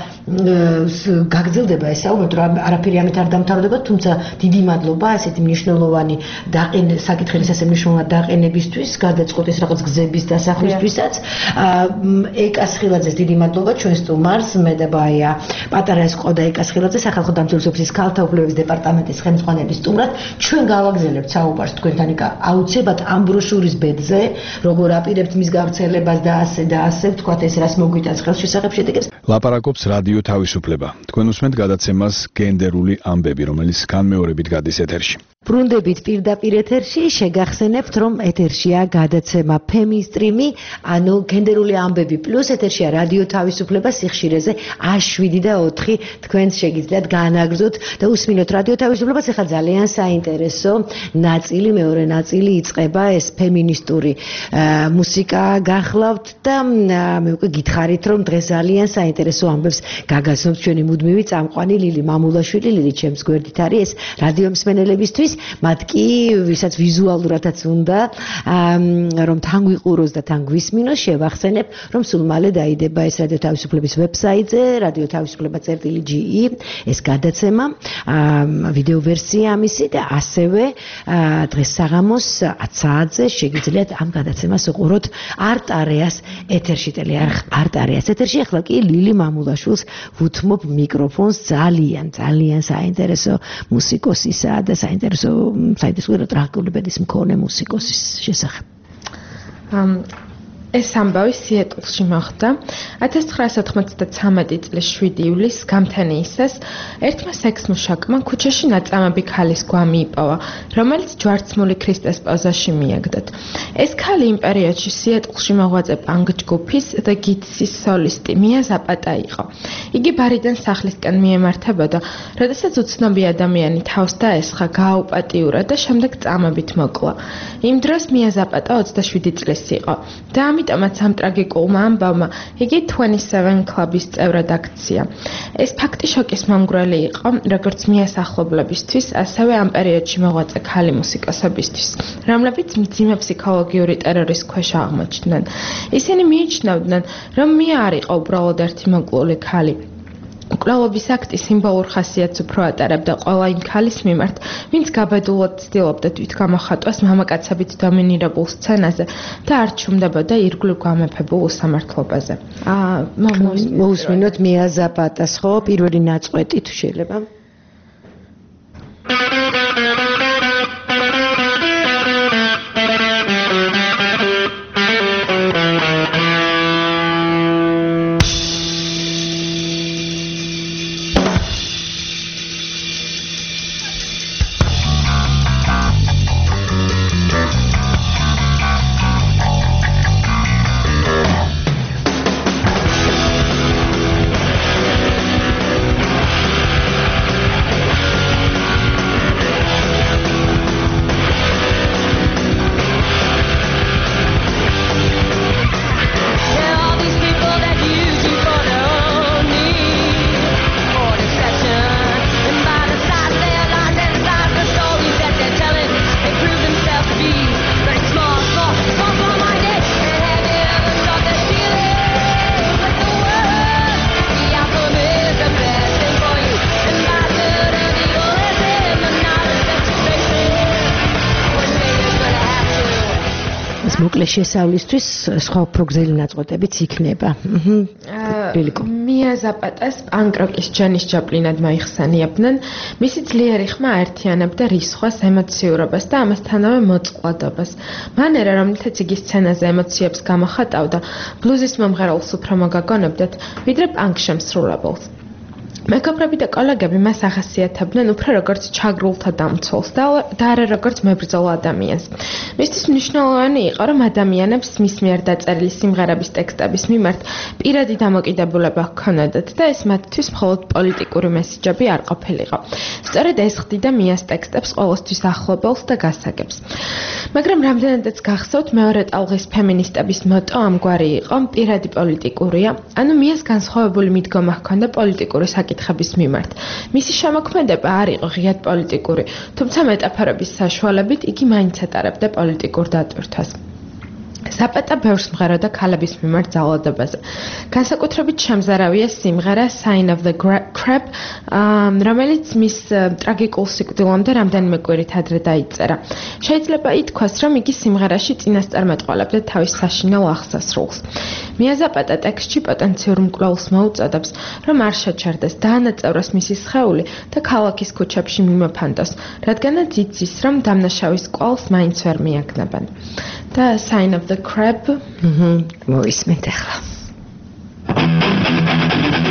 გაგრძელდება ეს საუბრი, რომ არაფერი ამით არ დამთავრდება, თუმცა დიდი მადლობა ასეთი მნიშვნელოვანი დაყენების, საკითხის ასე მნიშვნელოვანი დაყენებისთვის, გადაწყვეტის რაღაც გზების დასახვისთვისაც. ეკა სხილაძეს დიდი მადლობა, ჩვენ სტუმარს, მე და ბაია პატარა ეს ყოდა ეკა სხილაძე, სახალხო დამცველობის ოფისის ქალთა უფლებების დეპარტამენტის ხელმძღვანელის სტუმრად. ჩვენ გავაგზავნებთ საუბარს თქვენთან აუცილებლად ამ ბროშურის ბედზე, როგორ აპირებთ მის გავრცელებას და ასე და ასე, ვთქვათ, ეს რას მოგვიტანს ხელშესახებ შედეგებს. ლაპარაკობს რადიო თავისუფლება. თქვენ უსმენთ გადაცემას გენდერული ამბები, რომელიც განმეორებით გადის ეთერში. ბრუნდებით პირდაპირ ეთერში, შეგახსენებთ, რომ ეთერშია გადაცემა ფემისტრიმი, ანუ გენდერული ამბები პლუს ეთერშია რადიო თავისუფლება სიხშირეზე ას შვიდი და ოთხი. თქვენ შეგიძლიათ გაანაგრძოთ და უსმინოთ რადიო თავისუფლებას. ეხლა ძალიან საინტერესო ნაწილი, მეორე ნაწილი იწყება, ეს ფემინისტური მუსიკა გახლავთ და მე უკვე გითხარით, რომ დღეს ძალიან საინტერესო ამბებს გაგაცნობთ ჩვენი მუდმივი წამყვანი ლილი მამულაშვილი. ლილი ჩემს გვერდით არის, ეს რადიო მსმენელებისთვის, მათ კი ვისაც ვიზუალურადაც უნდა რომ თან გვიყუროს და თან გვისმინოს, შევახსენებ, რომ სულ მალე დაიდება ეს რადიო თავისუფლების ვებსაიტზე, რადიო თავისუფლება წერტილი ჯი ი, ეს გადაცემა, ვიდეო ვერსია ამისი და ასევე დღეს საღამოს ათ საათზე შეგიძლიათ ამ გადაცემას უყუროთ არტ-არეას ეთერში, ტელეარხ არტ-არეას ეთერში. ახლა კი ლილი მამულაშვილს ვუთმობ მიკროფონს, ძალიან ძალიან საინტერესო მუსიკოსისა და საინტერესო საინტერესო ტრაგიკულების მქონე მუსიკოსის შესახებ. ეს ამბავი სიეტლში მოხდა ათას ცხრაასა ოთხმოცდათვრამეტი წლის შვიდი ივლისს გამთენიისას ერთმა სექს-მუშაკმა ქუჩაში ნაწამები ქალის გვამი იპოვა, რომელიც ჯვარცმული ქრისტეს პოზაში მიაგდათ. ეს ქალი იმ პერიოდში სიეტლში მოღვაწე პანკ ჯგუფის და გიტსის სოლისტი მია ზაპატა იყო. იგი ბარიდან სახლისკენ მიემართებოდა, როდესაც უცნობი ადამიანი თავს დაესხა, გააუპატიურა და შემდეგ წამებით მოკლა. იმ დროს მია ზაპატა ოცდაშვიდი წლის იყო და ამიტომაც ამ ტრაგიკულმა ამბავმა იგი ოცდაშვიდ კლუბის წევრად აქცია. ეს ფაქტი შოკის მომგვრელი იყო, როგორც მიას ახლობლებისთვის, ასევე ამ პერიოდში მოღვაწე ქალი მუსიკოსებისთვის, რომლებიც მძიმე ფსიქოლოგიური ტერორის ქვეშ აღმოჩნდნენ. ისინი მიიჩნევდნენ, რომ მია არ იყო უბრალოდ ერთი მოკლული ქალი. მკვლელობის აქტი სიმბოლურ ხასიათს უფრო ატარებდა ყველა იმ ქალის მიმართ, ვინც გაბედულად ცდილობდა თვითგამოხატვას მამაკაცებით დომინირებულ სცენაზე და არ ჩუმდებოდა ირგვლივ გამეფებულ უსამართლობაზე. მოусმინოთ მია ზაპატას, ხო, პირველი ნაწყვეტი თუ შეიძლება. შესავლისთვის სხვა უფრო გზელი ნაწყვეტებიც იქნება. მია ზაპატას პანკ-როკის ჯანის ჯაპლინად მოიხსენიებდნენ. მისი ძლიერი ხმა აერთიანებდა რისხვას, ემოციურობას და ამასთანავე მოწყვლადობას. მანერა, რომელთაც იგი სცენაზე ემოციებს გამოხატავდა, ბლუზის მომღერალს უფრო მოგაგონებდათ, ვიდრე პანკ შემსრულებელს. მეგობრები და კოლეგები მას ახასიათებდნენ უფრო როგორც ჩაგრულთა დამცველს და არა როგორც მებრძოლ ადამიანს. მისთვის მნიშვნელოვანი იყო, რომ ადამიანებს მის მიერ დაწერილი სიმღერების ტექსტების მიმართ პირადი დამოკიდებულება ჰქონოდათ და ეს მათთვის მხოლოდ პოლიტიკური მესიჯები არ ყოფილიყო. სწორედ ეს ხდიდა მიას ტექსტებს ყოველთვის ახლობელს და გასაგებს. მაგრამ რამდენადაც გახსოვთ, მეორე ტალღის ფემინისტების მოტო ამგვარი იყო, პირადი პოლიტიკურია, ანუ მიას განსხვავებული მიდგომა ჰქონდა პოლიტიკური საკითხების მიმართ. მისი შემოქმედება არ იყო ღიად პოლიტიკური, თუმცა მეტაფორების საშუალებით იგი მაინც ატარებდა პოლიტიკურ დატვირთვას. ზაპატა ბევრს მღეროდა ქალების მიმართ ძალადობაზე. განსაკუთრებით შემზარავია სიმღერა Sign of the Crab, რომელიც მის ტრაგიკულ სიკვდილამდე რამდენიმე კვირით ადრე დაიწერა. შეიძლება ითქვას, რომ იგი სიმღერაში წინასწარმეტყველებდა თავის საშინელ აღსასრულს. მია ზაპატა ტექსტში პოტენციურ მკვლელს მოუწოდებს, რომ არ შეჩერდეს, დაანაწევროს მისი სხეული და ქალაქის ქუჩებში მიმოფანტოს, რადგანაც იცის, რომ დამნაშავის კვალს მაინც ვერ მიაგნებენ. და Sign of the Crab. მოისმენთ ახლა.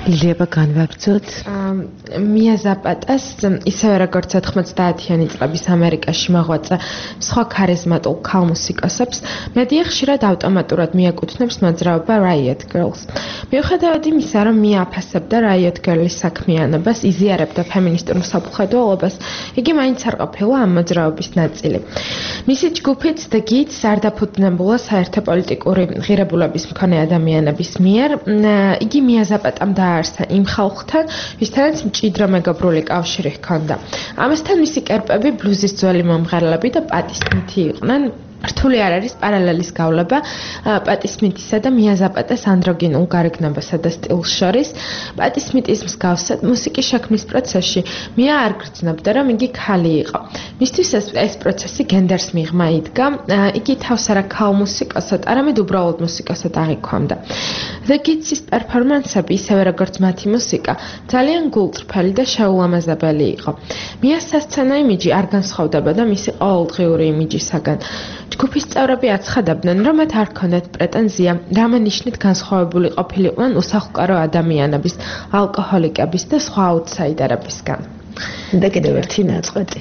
ლილება განვაგრძოთ. მია ზაპატას ისევე როგორც ოთხმოცდაათიანი წლების ამერიკაში მოღვაწე სხვა ქარიზმატულ ქალ მუსიკოსებს მედია ხშირად ავტომატურად მიაკუთვნებს მოძრაობა Riot Girls. მიუხედავად იმისა, რომ მია აფასებდა Riot Girls-ის საქმიანობას, იზიარებდა ფემინისტურ მსოფლმხედველობას, იგი მაინც არ ყოფილა ამ მოძრაობის ნაწილი. მისი ჯგუფიც The Gits არ დაფუძნებულა საერთო პოლიტიკური ღირებულების მქონე ადამიანების მიერ. იგი მია ზაპატამ დააარსა იმ ხალხთან, ვისთანაც მჭიდრო მეგობრული კავშირი ჰქონდა. ამასთან მისი კერპები ბლუზის ძველი მომღერლები და პატი სმითი იყვნენ. რთული არ არის პარალელის გავლება პატი სმითისა და მია ზაპატას ანდროგინულ გარეგნობასა და სტილს შორის. პატი სმითის მსგავსად მუსიკის შექმნის პროცესში მია არ გრძნობდა, რომ იგი ქალი იყო. მისთვის ეს პროცესი გენდერს მიღმა იდგა. იგი თავს არა ქალ მუსიკოსად, არამედ უბრალოდ მუსიკოსად აღიქვამდა. The Gits-ის პერფორმანსები, ისევე როგორც მათი მუსიკა, ძალიან გულწრფელი და შეულამაზებელი იყო. მიას სასცენო იმიჯი არ განსხვავდებოდა მისი ყოველდღიური იმიჯისაგან. ჯგუფის წევრები აცხადებდნენ, რომ მათ არ ჰქონდათ პრეტენზია, რამე ნიშნით განსხვავებული ყოფილიყვნენ უსახლკარო ადამიანების, ალკოჰოლიკების და სხვა აუთსაიდერებისგან. და კიდევ ერთი ნაწყვეტი.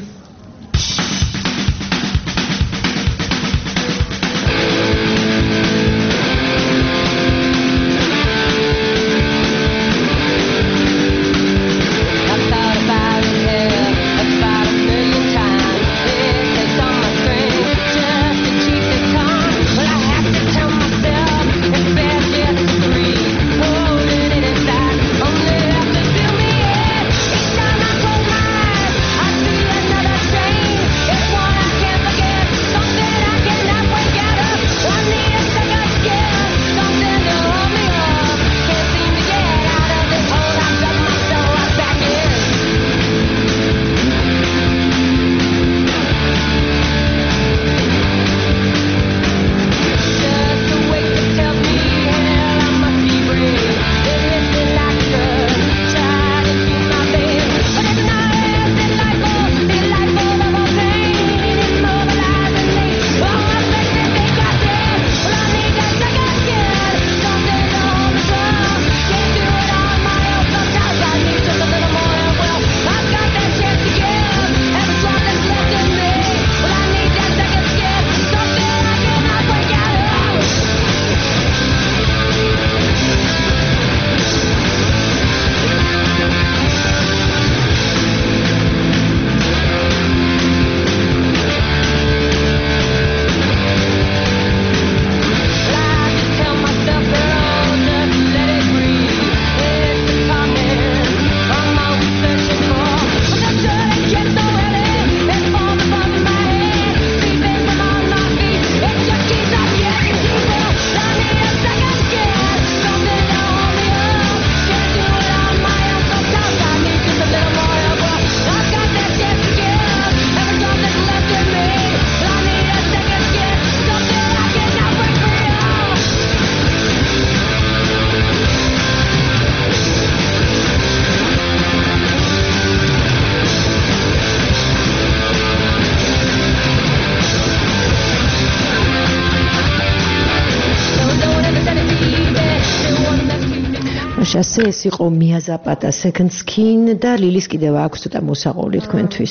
ასე ეს იყო მია ზაპატა Second Skin და ლილის კიდევ აქვს ცოტა მოსაყოლი თქვენთვის.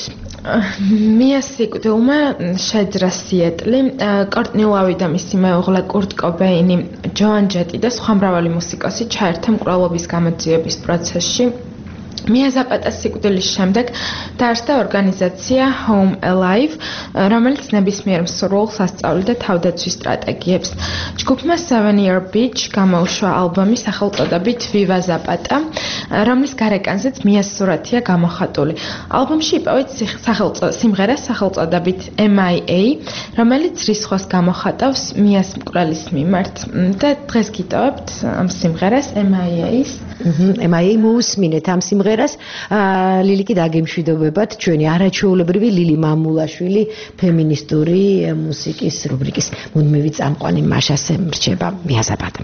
მიას სიკვდილმა შეძრა სიეტლი, კორტნი ლავი და მისი მეუღლე კურტ კობეინი, ჯოან ჯეტი და სხვა მრავალი მუსიკოსი ჩაერთო მკვლელობის გამოძიების პროცესში. მია ზაპატას სიკვდილის შემდეგ დაარსდა ორგანიზაცია Home Alive, რომელიც ნებისმიერ მსურველს ასწავლიდა თავდაცვის სტრატეგიებს. ჯგუფმა Seven Year Beach გამოუშვა ალბომი სახელწოდებით Viva Zapata, რომლის გარეკანზეც მიას სურათია გამოხატული. ალბომში იპოვეთ სიმღერას სახელწოდებით M I A, რომელიც რისხვას გამოხატავს მიას მკვლელის მიმართ და დღეს გიტოვებთ ამ სიმღერას M I A-ის. M I A მოусმინეთ ამ სიმღერას. ლილი კი დაგემშვიდობებათ ჩვენი არაჩვეულებრივი ლილი მამულაშვილი ფემინისტური მუსიკის რუბრიკის მუდმივი წამყვანი მაშასე მრჩება მია ზაპატა.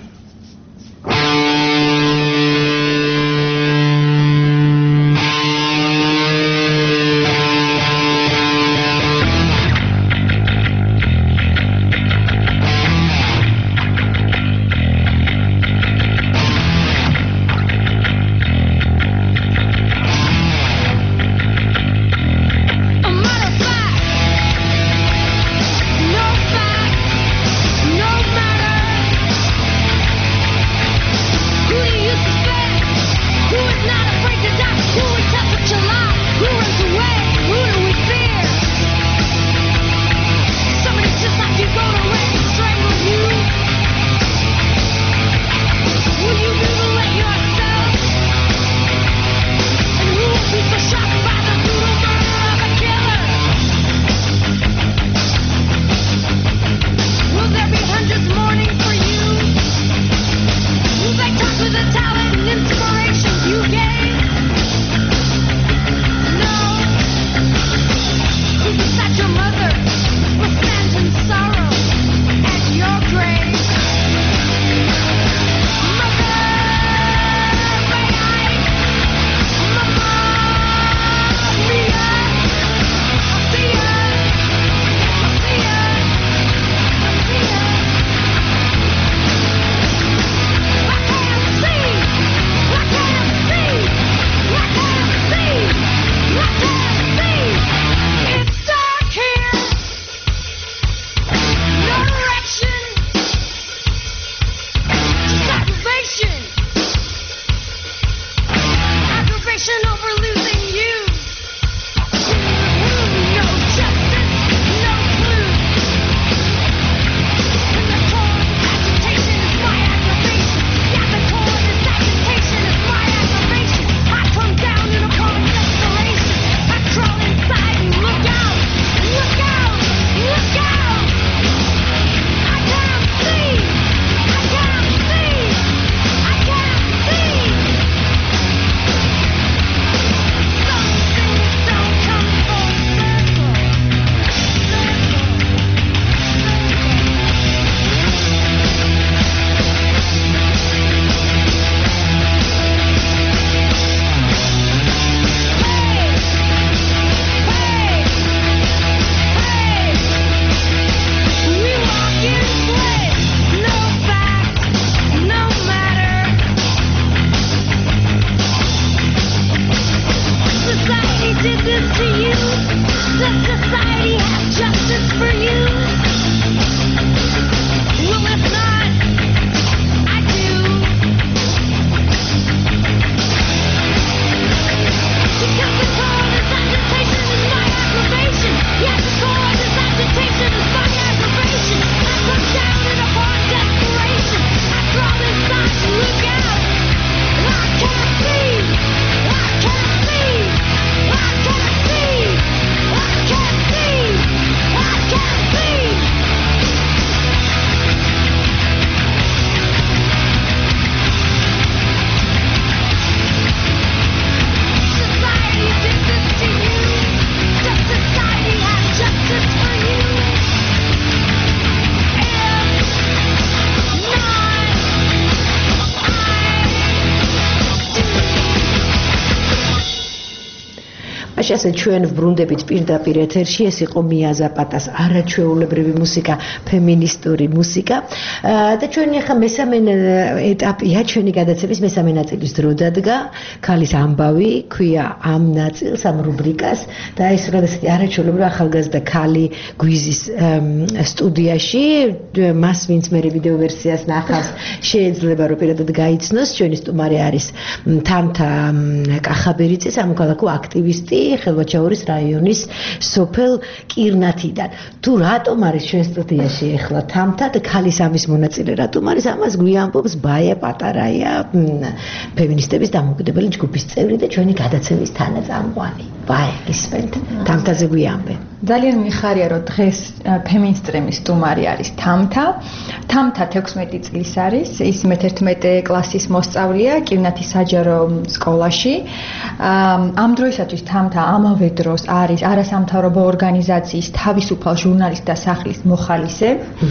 შემთხვევაში ასე ჩვენ ვბრუნდებით პირდაპირ ეთერში, ეს იყო მია ზაპატას არაჩვეულებრივი მუსიკა, ფემინისტური მუსიკა და ჩვენი ახლა მესამე ეტაპია, ჩვენი გადაცემის მესამე ნაწილის დრო დადგა, ქალის ამბავი, ქვია ამ ნაწილს, ამ რუბრიკას და ეს როდესაც არაჩვეულებრივი ახალგაზრდა ქალი გვიზის სტუდიაში, მას ვინც მე ვიდეო ვერსიას ნახავს, შეიძლება რომ პირადად გაიცნოს, ჩვენი სტუმარი არის თამთა კახაბერიძე, სამოქალაქო აქტივისტი, ხელვაჩაურის რაიონის სოფელ კირნათიდან. თუ რატომ არის ჩვენ სტუდიაში ახლა თამთა და ქალის ამის მონაწილე რატომ არის, ამას გვიამბობს ბაია პატარაია, ფემინისტების დამოუკიდებელი ჯგუფის წევრი და ჩვენი გადაცემის თანაწამყვანი. ბაია, გისმენთ, თამთაზე გვიამბე. ძალიან მიხარია, რომ დღეს ფემინსტრიმის სტუმარი არის თამთა. თამთა თექვსმეტი წლის არის, ის მეთერთმეტე კლასის მოსწავლეა კირნათის საჯარო სკოლაში. ამ დროისათვის თამთა ამავე დროს არის არასამთავრობო ორგანიზაციის თავისუფალ ჟურნალისტთა სახლის მოხალისე.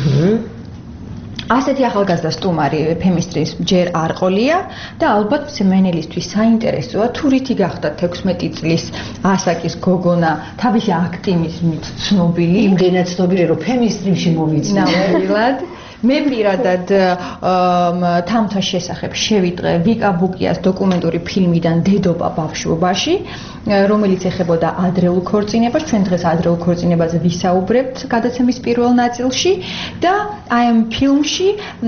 ასეთი ახალგაზრდა სტუმარი ფემინისტრის ჯერ არ ყოლია და ალბათ მსმენელისთვის საინტერესოა თუ რითი გახდა თექვსმეტი წლის ასაკის გოგონა თავისი აქტივიზმით ცნობილი. იმდენად ცნობილი, რომ ფემინისტრიმში მოვიწნა. ნამდვილად. მე პირადად თამთას შესახებ შევიტყე ვიკა ბუკიას დოკუმენტური ფილმიდან დედობა ბავშვობაში, რომელიც ეხებოდა ადრეულ ქორწინებას. ჩვენ დღეს ადრეულ ქორწინებაზე ვისაუბრებთ გადაცემის პირველ ნაწილში და აი ამ ფილმში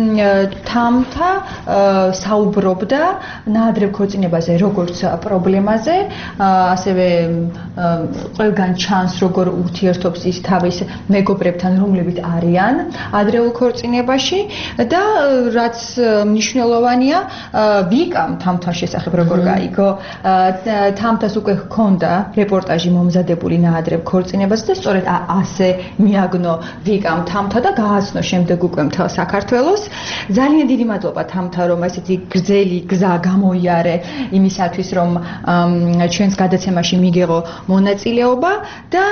თამთა საუბრობდა ნაადრევ ქორწინებაზე როგორც პრობლემაზე, ასევე ყველგან ჩანს როგორ ურთიერთობს ის თავის მეგობრებთან, რომლებიც არიან ადრეულ ქორწინებაში და რაც მნიშვნელოვანია, ვიკამ თამთას შესახებ როგორ გაიგო, თამთას უკვე ჰქონდა რეპორტაჟი მომზადებული ნაადრევ ქორწინებაზე და სწორედ ასე მიაგნო ვიკამ თამთა და გააცნო შემდეგ უკვე მთელ საქართველოს. ძალიან დიდი მადლობა თამთა, რომ ესეთი გრძელი გზა გამოიარე იმისათვის, რომ ჩვენს გადაცემაში მიგეღო მონაწილეობა და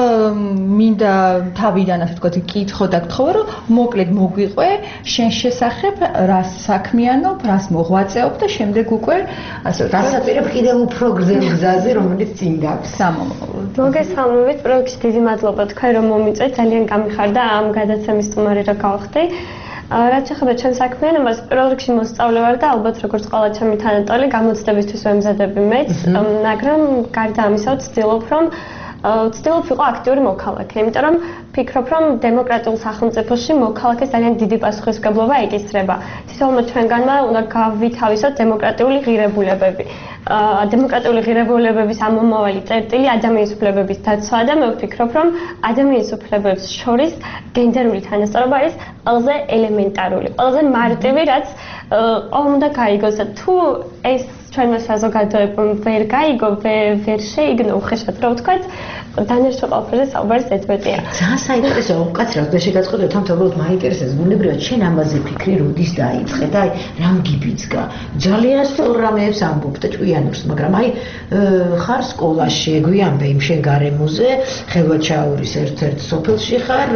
მინდა თავიდან ასე ვთქვათ კითხო და გთხოვო, რომ მოკლედ მოგვიყვე შენ შესახებ, რას საქმიანობ, რას მოღვაწეობ და შემდეგ უკვე ასე გასაპირებ კიდევ უფრო გრძელ გზაზე, რომელიც წინ გაქვს სამომავლოდ. მოგესალმებით, პირველ რიგში დიდი მადლობა თქვენ რომ მომიწვევთ, ძალიან გამიხარდა ამ გადაცემის სტუმარი რა გავხდი. რაც ეხება ჩემს საქმიანობას, პირველ რიგში მოსწავლე ვარ და ალბათ როგორც ყველა ჩემი თანატოლი გამოცდებისთვის ვემზადები მეც, მაგრამ გარდა ამისა ვცდილობ რომ ვცდილობ ვიყო აქტიური მოქალაქე, იმიტომ რომ ფიქრობ რომ დემოკრატიულ სახელმწიფოში მოქალაქეს ძალიან დიდი პასუხისმგებლობა ეკისრება. თითოეულმა ჩვენგანმა უნდა გავითავისოთ დემოკრატიული ღირებულებები. დემოკრატიული ღირებულებების ამომავალი წერტილი ადამიანის უფლებების დაცვა და მე ვფიქრობ რომ ადამიანის უფლებებს შორის გენდერული თანასწორობა არის ყველაზე ელემენტარული, ყველაზე მარტივი, რაც ყოველმა უნდა გაიგოს და თუ ეს ჩვენმა საზოგადოებამ ვერ გაიგო, ვერ შეიგნო უხეშად რა ვთქვათ, დანერჩა ყველაფერზე საუბარი ზედმეტია. ძალიან საინტერესოა, უკაცრავად და შეგაწყობთ თამთა, უბრალოდ მაინტერესებს ბუნებრივად შენ ამაზე ფიქრი როდის დაიწყე და აი რამ გიბიძგა. ძალიან სწორ რამეებს ამბობ და ჭკვიანობს, მაგრამ აი ხარ სკოლაში, გვიანბე იმ შენ გარემოზე, ხელვაჩაურის ერთ-ერთ სოფელში ხარ,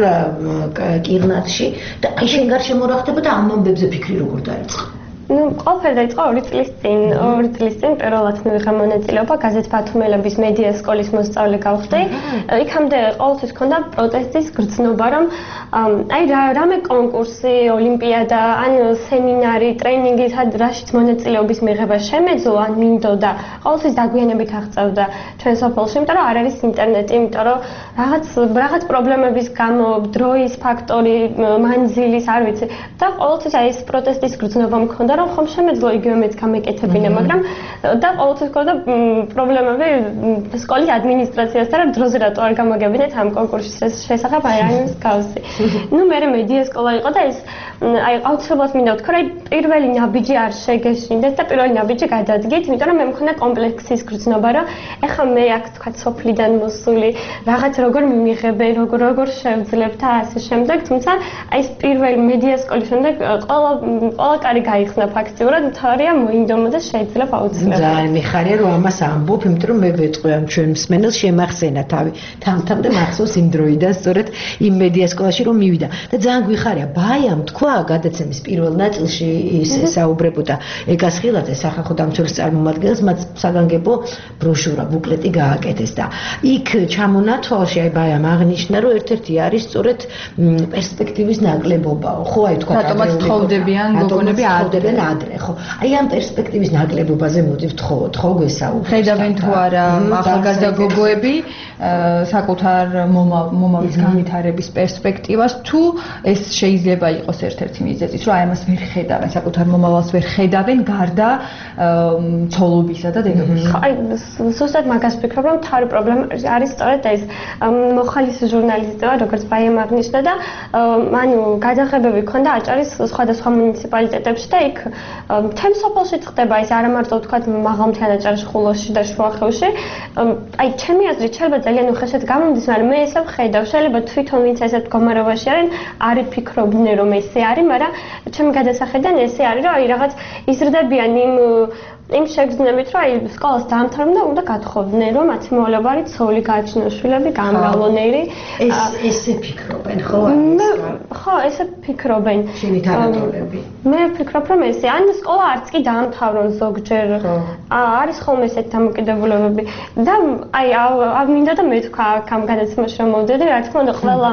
კირნათში და აი შენ გარშემო რა ხდება და ამ ამბებზე ფიქრი როგორ დაიწყო? Ну, ყველაფერი დაიწყო ორი წლის წინ. ორი წლის წინ პირველად მივიღე მონაწილეობა გაზეთ ბათუმელების მედია სკოლის მოსწავლე გავხდი. იქამდე ყოველთვის ჰქონდა პროტესტის გრძნობა, რომ აი რამე კონკურსი, ოლიმპიადა, ან სემინარი, ტრენინგი, რაშიც მონაწილეობის მიღება შემეძლო, ან მინდოდა, ყოველთვის დაგვიანებით აღწევდა ჩვენ სოფელში, იმიტომ რომ არ არის ინტერნეტი, იმიტომ რომ რაღაც რაღაც პრობლემების გამო, დროის ფაქტორი, მანძილის, არ ვიცი, და ყოველთვის აი ეს პროტესტის გრძნობა მქონდა, რომ ხომ შემეძლო იგივე მეც გამეკეთებინა, მაგრამ და ყოველთვის ჰქონდა პრობლემები სკოლის ადმინისტრაციასთან, რომ დროზე რატო არ გამაგებინეთ ამ კონკურსის შესახებ, აი ამის გავსი. ну მე მედია სკოლა იყო და ეს აი აუცილებლად მინდა ვთქვა, რომ პირველი ნაბიჯი არ შეგეშინდეს და პირველი ნაბიჯი გადადგით, იმიტომ რომ მე მქონდა კომპლექსის გრძნობა, რომ ეხლა მე აქ თქვა სოფლიდან მოსული, რაღაც როგორ მიმიღებენ, როგორ როგორ შევძლებთ და ასე შემდეგ, თუმცა აი ეს პირველი მედია სკოლის შემდეგ ყველა ყველა კარი გაიხსნა ფაქტიურად, თორია მოინდომა და შეიძლება აუცილებლად. ძალიან მიხარია რომ ამას ამბობ, იმიტომ რომ მე ვეწყო ამ ჩვენ მსმენელს შემახსენა თავი. თან-თან და მახსოვს იმ დროიდან სწორედ იმ მედია სკოლაში რომ მივიდა და ძალიან გვიხარია, ბაიამ თქვა გადაცემის პირველ ნაწილში ის საუბრებოდა ეკას ხილაძე სახალხო დამცველის წარმომადგენელს, მათ საგანგებო ბროშურა, ბუკლეტი გააკეთეს და იქ ჩამონათვალში აი ბაიამ აღნიშნა რომ ერთ-ერთი არის სწორედ პერსპექტივის ნაკლებობაო, ხო აი თქვა რატომაც თხოვდებიან გოგონები ადრე ადრე, ხო. აი ამ პერსპექტივის ნაკლებობაზე მოდი ვთხოვოთ, ხო გვესაუბრეთ. ხედავენ თუ არა ახალგაზრდა გოგოები საკუთარ მომავლის განვითარების პერსპექტივას, თუ ეს შეიძლება იყოს ერთ-ერთი მიზეზიც, რომ აი ამას ვერ ხედავენ, საკუთარ მომავალს ვერ ხედავენ გარდა ცოლობისა და დეგობისა. აი ზუსტად მაგას ვფიქრობ, რომ თავი პრობლემა არის სწორედ ეს მოხალისე ჟურნალისტობა, როგორც ბაიამ აღნიშნა და ანუ გადაღებები ქონდა აჭარის სხვადასხვა მუნიციპალიტეტებში და იქ მთელ სოფელში ხდება ეს არა მარტო ვთქვათ მაღალმთიან აჭარაში, ხულოში და შუახევში. აი ჩემი აზრით შეიძლება ძალიან უხეშად გამომდის, მაგრამ მე ესე ვხედავ, შეიძლება თვითონ ვინც ესეთ მდგომარეობაში არიან, არ იფიქრობდნენ რომ ესე არის, მაგრამ ჩემი გადასახედიდან ესე არის, რომ აი რაღაც იზრდებიან იმ იმ შეგრძნებით, რომ აი სკოლას დაამთავრებდნენ და უნდა გათხოვდნენ, რომ მათი მოვალეობარი ცოლი გააჩინოს, შვილები გამრავლონერი. ეს ესე ფიქრობენ, ხო? ხო, ესე ფიქრობენ. შენი თანატოლები. მე ვფიქრობ, რომ ესე ან სკოლა არც კი დაამთავრონ ზოგჯერ. არის ხოლმე ესეთი დამოკიდებულებები და აი მინდა და მე თქვა ამ გადაცემაში რომ მოვდედი, რა თქმა უნდა, ყველა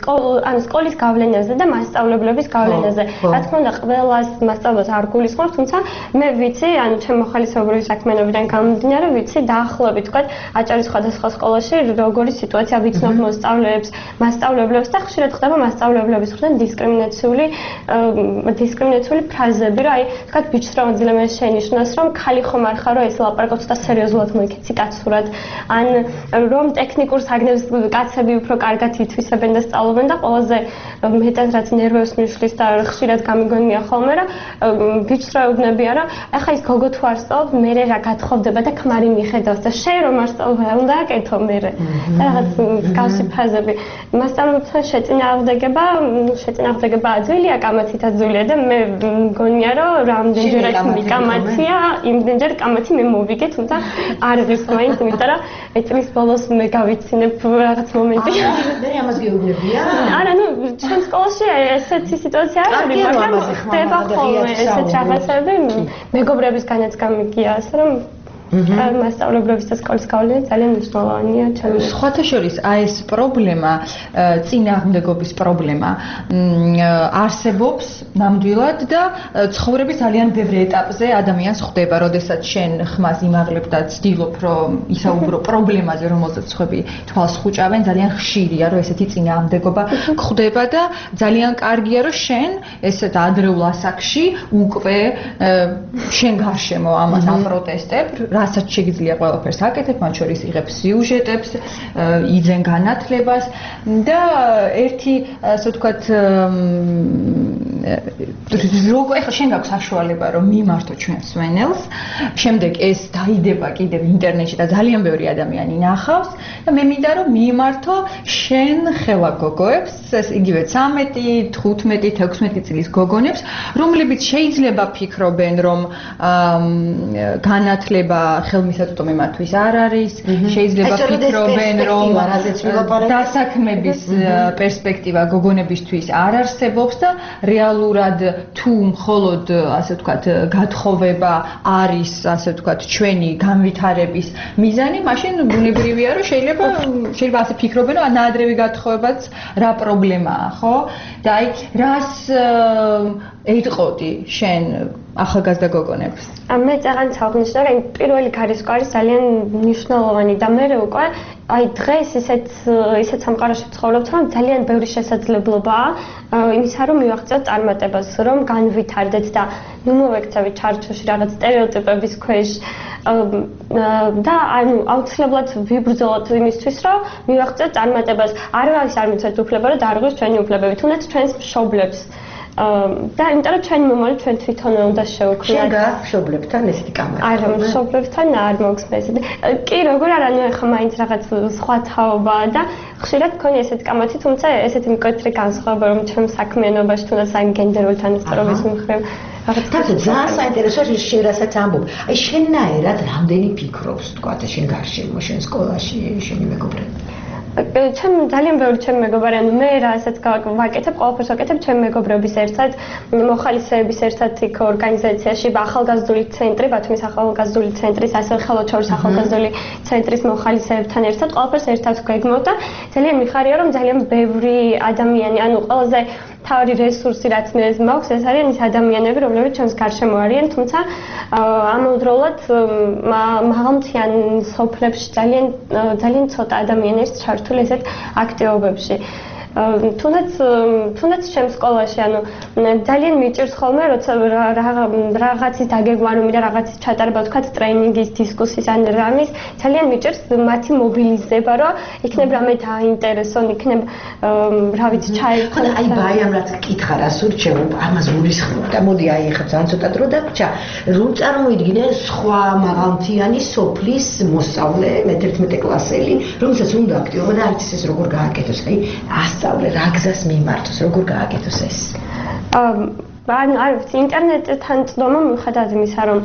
ან სკოლის გავლენაზე და მასწავლებლების გავლენაზე. რა თქმა უნდა, ყველას მასწავლებლებს არ გულისხმობს, თუმცა მე ვიცი, ანუ ჩემ მოხალისეობრივი საქმიანობიდან გამომდინარე, ვიცი დაახლოებით, თქვა, აჭარის სხვადასხვა სკოლაში როგორი სიტუაცია ვიცნობ მოსწავლეებს, მასწავლებლებს და ხშირად ხდება მასწავლებლების მხრიდან დისკრიმინაციული დისკრიმინაციული ფრაზები, რომ აი, თქვა, ბიჭს რომ აძლევენ მე შენიშნოს, რომ ხალი ხომ არ ხარო ეს ლაპარაკობს და სერიოზულად მოიქეცი კაცურად, ან რომ ტექნიკურ საგნებს კაცები უფრო კარგად ითვისებენ და სწავლობენ და ყველაზე მეტად რაც ნერვებს მიშლის და ხშირად გამიგონია ხოლმე, რომ ბიჭს რა ეუბნებიან, რომ ახლა ის გოგო თუ არ სწავლობს, მე რა გათხოვდება და ქმარი მიხედავს და შენ რომ არ სწავლობ, რა უნდა აკეთო მე? და რაღაც გავსი ფრაზები. მასწავლებლებთან შეწინააღმდეგება, შეწინააღმდეგება აძვილია, კამათით აძვილია და მე მგონია, რომ რამდენჯერ ეს მიკამათია, იმდენჯერ კამათი მე მოვიგე, თუმცა არ ღირს მაინც, იმიტომ რომ წლის ბოლოს მე გავიცინებ რაღაც მომენტი. მე ამას გეუბნებია? არა, ნუ ჩვენ სკოლაში ესეთი სიტუაცია არ არის, მაგრამ ხდება ხოლმე ესეთ რაღაცები. მეგობრების განაც გამიგია, ასე რომ მასწავლებლების და სკოლის გავლენა ძალიან მნიშვნელოვანია ჩემი. სხვათა შორის აი ეს პრობლემა, წინააღმდეგობის პრობლემა არსებობს ნამდვილად და ცხოვრების ძალიან ბევრ ეტაპზე ადამიანს ხვდება, როდესაც შენ ხმას იმაღლებ და ცდილობ, რომ ისაუბრო პრობლემაზე, რომელზეც სხვები თვალს ხუჭავენ, ძალიან ხშირია, რომ ესეთი წინააღმდეგობა ხვდება და ძალიან კარგია, რომ შენ ესეთ ადრეულ ასაკში უკვე შენ გარშემო ამას აპროტესტებ, რასაც შეგიძლია ყველაფერს აკეთებ, მათ შორის იღებ სიუჟეტებს, იძენ განათლებას და ერთი, ასე ვთქვათ, როგორ ახლა შენ გაქვს საშუალება რომ მიმართო ჩვენ სვენელს, შემდეგ ეს დაიდება კიდევ ინტერნეტში და ძალიან ბევრი ადამიანი ნახავს და მე მინდა რომ მიმართო შენ ხელა გოგოებს, ეს იგივე ცამეტი, თხუთმეტი, თექვსმეტი წლის გოგონებს, რომლებიც შეიძლება ფიქრობენ რომ განათლება ხელმისაწვდომი მათთვის არ არის, შეიძლება ფიქრობენ რომ დასაქმების პერსპექტივა გოგონებისთვის არ არსებობს და რეალურად თუ მხოლოდ ასე ვთქვათ გათხოვება არის ასე ვთქვათ ჩვენი განვითარების მიზანი, მაშინ ბუნებრივია რომ შეიძლება შეიძლება ასე ფიქრობენ რომ ნაადრევი გათხოვებაც რა პრობლემაა, ხო? და აი რას ეტყოდი შენ ახალგაზრდა გოგონებს? მე წაღანც აღნიშნა, რომ პირველი ქარისკო არის ძალიან მნიშვნელოვანი და მე უკვე აი დღეს ისეთ ისეთ სამყაროში ვცხოვრობთ, რომ ძალიან ბევრი შესაძლებლობაა იმისა, რომ მივაღწევთ წარმატებას, რომ განვითარდეთ და ნუ მოვექცევით ჩარჩოში რაღაც სტერეოტიპების ქვეშ და ანუ აუცილებლად ვიბრძოლოთ იმისთვის, რომ მივაღწევთ წარმატებას. არ არის არ მიცეთ უფლება, რომ დაარღვიოს ჩვენი უფლებები, თუნდაც ჩვენს მშობლებს. და იმიტომ რომ ჩვენი მომავალი ჩვენ თვითონვე უნდა შევქმნათ. შენ გახშობლებთან ესეთი კამარა. არა, მშობლებთან არ მოგხსნეს. კი, როგორ არა, ნუ ეხლა მაინც რაღაც სხვა თაობაა და ხშირად მქონია ესეთი კამათი, თუმცა ესეთი მკვეთრი განსხვავება რომ ჩემ საქმიანობაში თუნდაც აი გენდერული თანასწორობის მხრივ რაღაც თუმცა ძალიან საინტერესოა შენ რასაც ამბობ. აი შენნაირად რამდენი ფიქრობს თქვა და შენ გარშემო, შენ სკოლაში, შენი მეგობრები. ჩემ ძალიან ბევრი ჩემი მეგობარი, ანუ მე რასაც ვაკეთებ, ყველაფერს ვაკეთებ ჩემი მეგობრების ერთად, მოხალისეების ერთად იქ ორგანიზაციაში, ახალგაზრდული ცენტრი, ბათუმის ახალგაზრდული ცენტრის, ასევე ხელოჩაურის ახალგაზრდული ცენტრის მოხალისეებთან ერთად, ყველაფერს ერთად ვგეგმავ და ძალიან მიხარია, რომ ძალიან ბევრი ადამიანი, ანუ ყველაზე თავი რესურსი რაც მე მაქვს, ეს არიან ის ადამიანები, რომლებიც ჩვენს გარშემო არიან, თუმცა ამავდროულად მაღალმთიან სოფლებში ძალიან ძალიან ცოტა ადამიანი არის ჩართული ესეთ აქტივობებში. თუნდაც თუნდაც ჩემ სკოლაში ანუ ძალიან მიჭირს ხოლმე როცა რაღაცის დაგეგმა რომ და რაღაცის ჩატარება ვთქვათ ტრეინინგის დისკუსიის ან რამის ძალიან მიჭირს მათი მობილიზება რომ იქნებ რამე დაინტერესონ იქნებ რა ვიცი ჩაერთონ აი ბაიამ რაც კითხა რა სურჩევ ამას გულისხმობ და მოდი აი ახლა ძალიან ცოტა დრო დაგჭა რომ წარმოიდგინე სხვა მაღალმთიანი სოფლის მოსწავლე მეთერთმეტე კლასელი რომელსაც უნდა აქტიობა და არც ეს როგორ გააკეთოს აი სწავლე რა გზას მიმართოს როგორ გააკეთოს ეს ან არ ვიცი ინტერნეტთან წდომა მიუხედავად იმისა რომ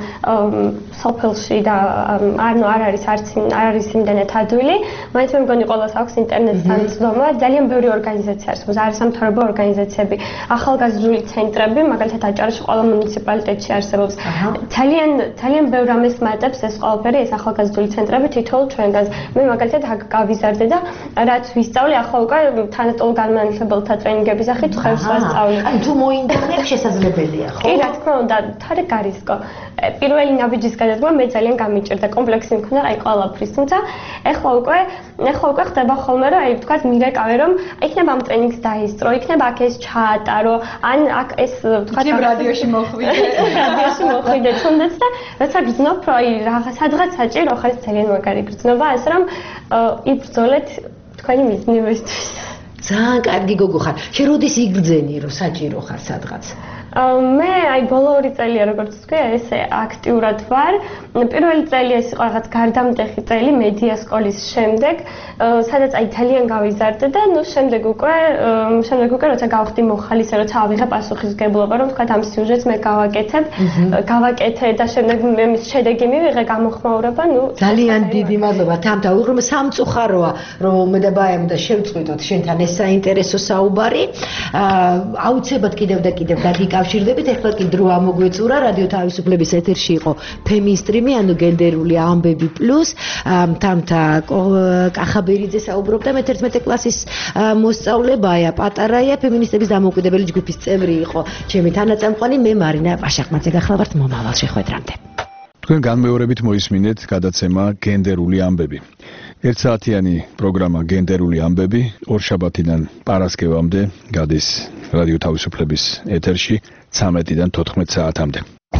სოფელში და ანუ არ არის არც არ არის იმდენად ადვილი მაინც მე მგონი ყველას აქვს ინტერნეტთან წდომა ძალიან ბევრი ორგანიზაცია არსებობს არასამთავრობო ორგანიზაციები ახალგაზრდული ცენტრები მაგალითად აჭარაში ყველა მუნიციპალიტეტში არსებობს ძალიან ძალიან ბევრ ამას მატებს ეს ყველაფერი ეს ახალგაზრდული ცენტრები თითოეულ ჩვენგანს მე მაგალითად გავიზარდე და რაც ვისწავლე ახლა უკვე თანატოლ განმანათლებელთა ტრენინგების სახით ხევს ვასწავლე ან თუ მოინდახნებ შესაძლებელია ხო? კი, რა თქმა უნდა, თორე გარისკო. პირველი ნაბიჯის გადადგმა მე ძალიან გამიჭირდა, კომპლექსი მქონდა აი ყველაფრის, თუმცა ეხლა უკვე ეხლა უკვე ხდება ხოლმე რომ აი ვთქვათ მირეკავე რომ იქნება ამ ტრენინგს დაისწრო, იქნება აქ ეს ჩაატარო, ან აქ ეს ვთქვათ იქნება რადიოში მოხვიდე. რადიოში მოხვიდე, თუნდაც და როცა გძნობ რომ აი რაღაც სადღაც საჭირო ხარ ეს ძალიან მაგარი გრძნობა, ასე რომ იბრძოლეთ თქვენი მიზნებისთვის. ძალიან კარგი გოგო ხარ. შენ როდის იგრძენი რომ საჭირო ხარ სადღაც? მე აი ბოლო ორი წელია როგორც თქვი ესე აქტიურად ვარ. პირველი წელი ეს იყო რაღაც გარდამტეხი წელი მედია სკოლის შემდეგ, სადაც აი ძალიან გავიზარდე და ნუ შემდეგ უკვე შემდეგ უკვე როცა გავხდი მოხალისე, როცა ავიღე პასუხისგებლობა, რომ თქვა ამ სიუჟეტს მე გავაკეთებ, გავაკეთე და შემდეგ მე მის შედეგი მივიღე გამოხმაურება, ნუ ძალიან დიდი მადლობა. თამთა უღრმ სამწუხაროა, რომ მე და ბაიამ და შევწყვიტოთ შენთან ეს საინტერესო საუბარი. აუცილებლად კიდევ და კიდევ დაგიკავშირდებით. ეხლა კი დრო ამოგვეწურა რადიო თავისუფლების ეთერში იყო ფემისტრიმი, ანუ გენდერული ამბები პლუს. თამთა კახაბერიძე საუბრობდა მეთერთმეტე კლასის მოსწავლე ბაია პატარაია, ფემინისტების დამოუკიდებელი ჯგუფის წევრი იყო. ჩემი თანაწამყვანი მე მარინა პაშახმაძე გახლავართ მომავალ შეხვედრამდე. თქვენ განმეორებით მოისმინეთ გადაცემა გენდერული ამბები. ერთსაათიანი პროგრამა გენდერული ამბები ორშაბათიდან პარასკევამდე გადის რადიო თავისუფლების ეთერში ცამეტიდან თოთხმეტ საათამდე.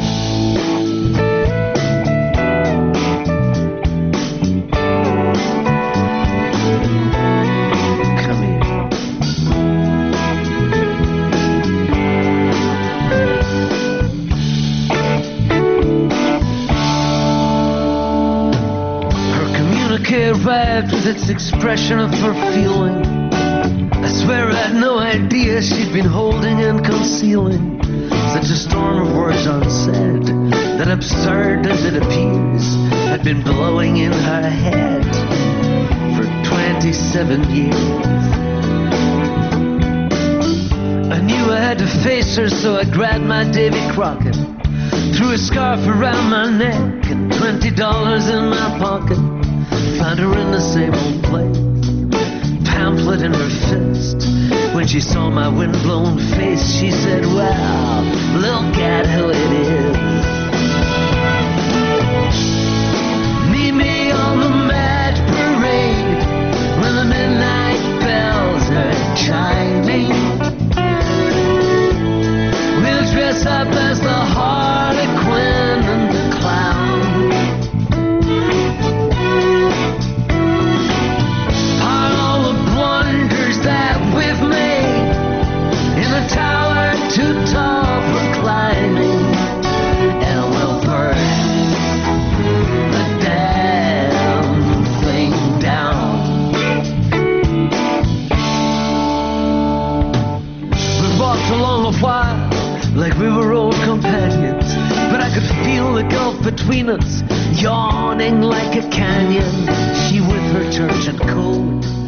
Arrived with its expression of her feeling. I swear I had no idea she'd been holding and concealing such a storm of words unsaid that, absurd as it appears, had been blowing in her head for twenty-seven years. I knew I had to face her, so I grabbed my Davy Crockett, threw a scarf around my neck and twenty dollars in my pocket. Found her in the same old place, pamphlet in her fist. When she saw my windblown face, she said, well, look at who it is. Meet me on the Mad Parade when the midnight bells are chiming. We'll dress up as the Harlequin and the clown. That we've made in a tower to the gulf between us, yawning like a canyon. She with her turgid coat,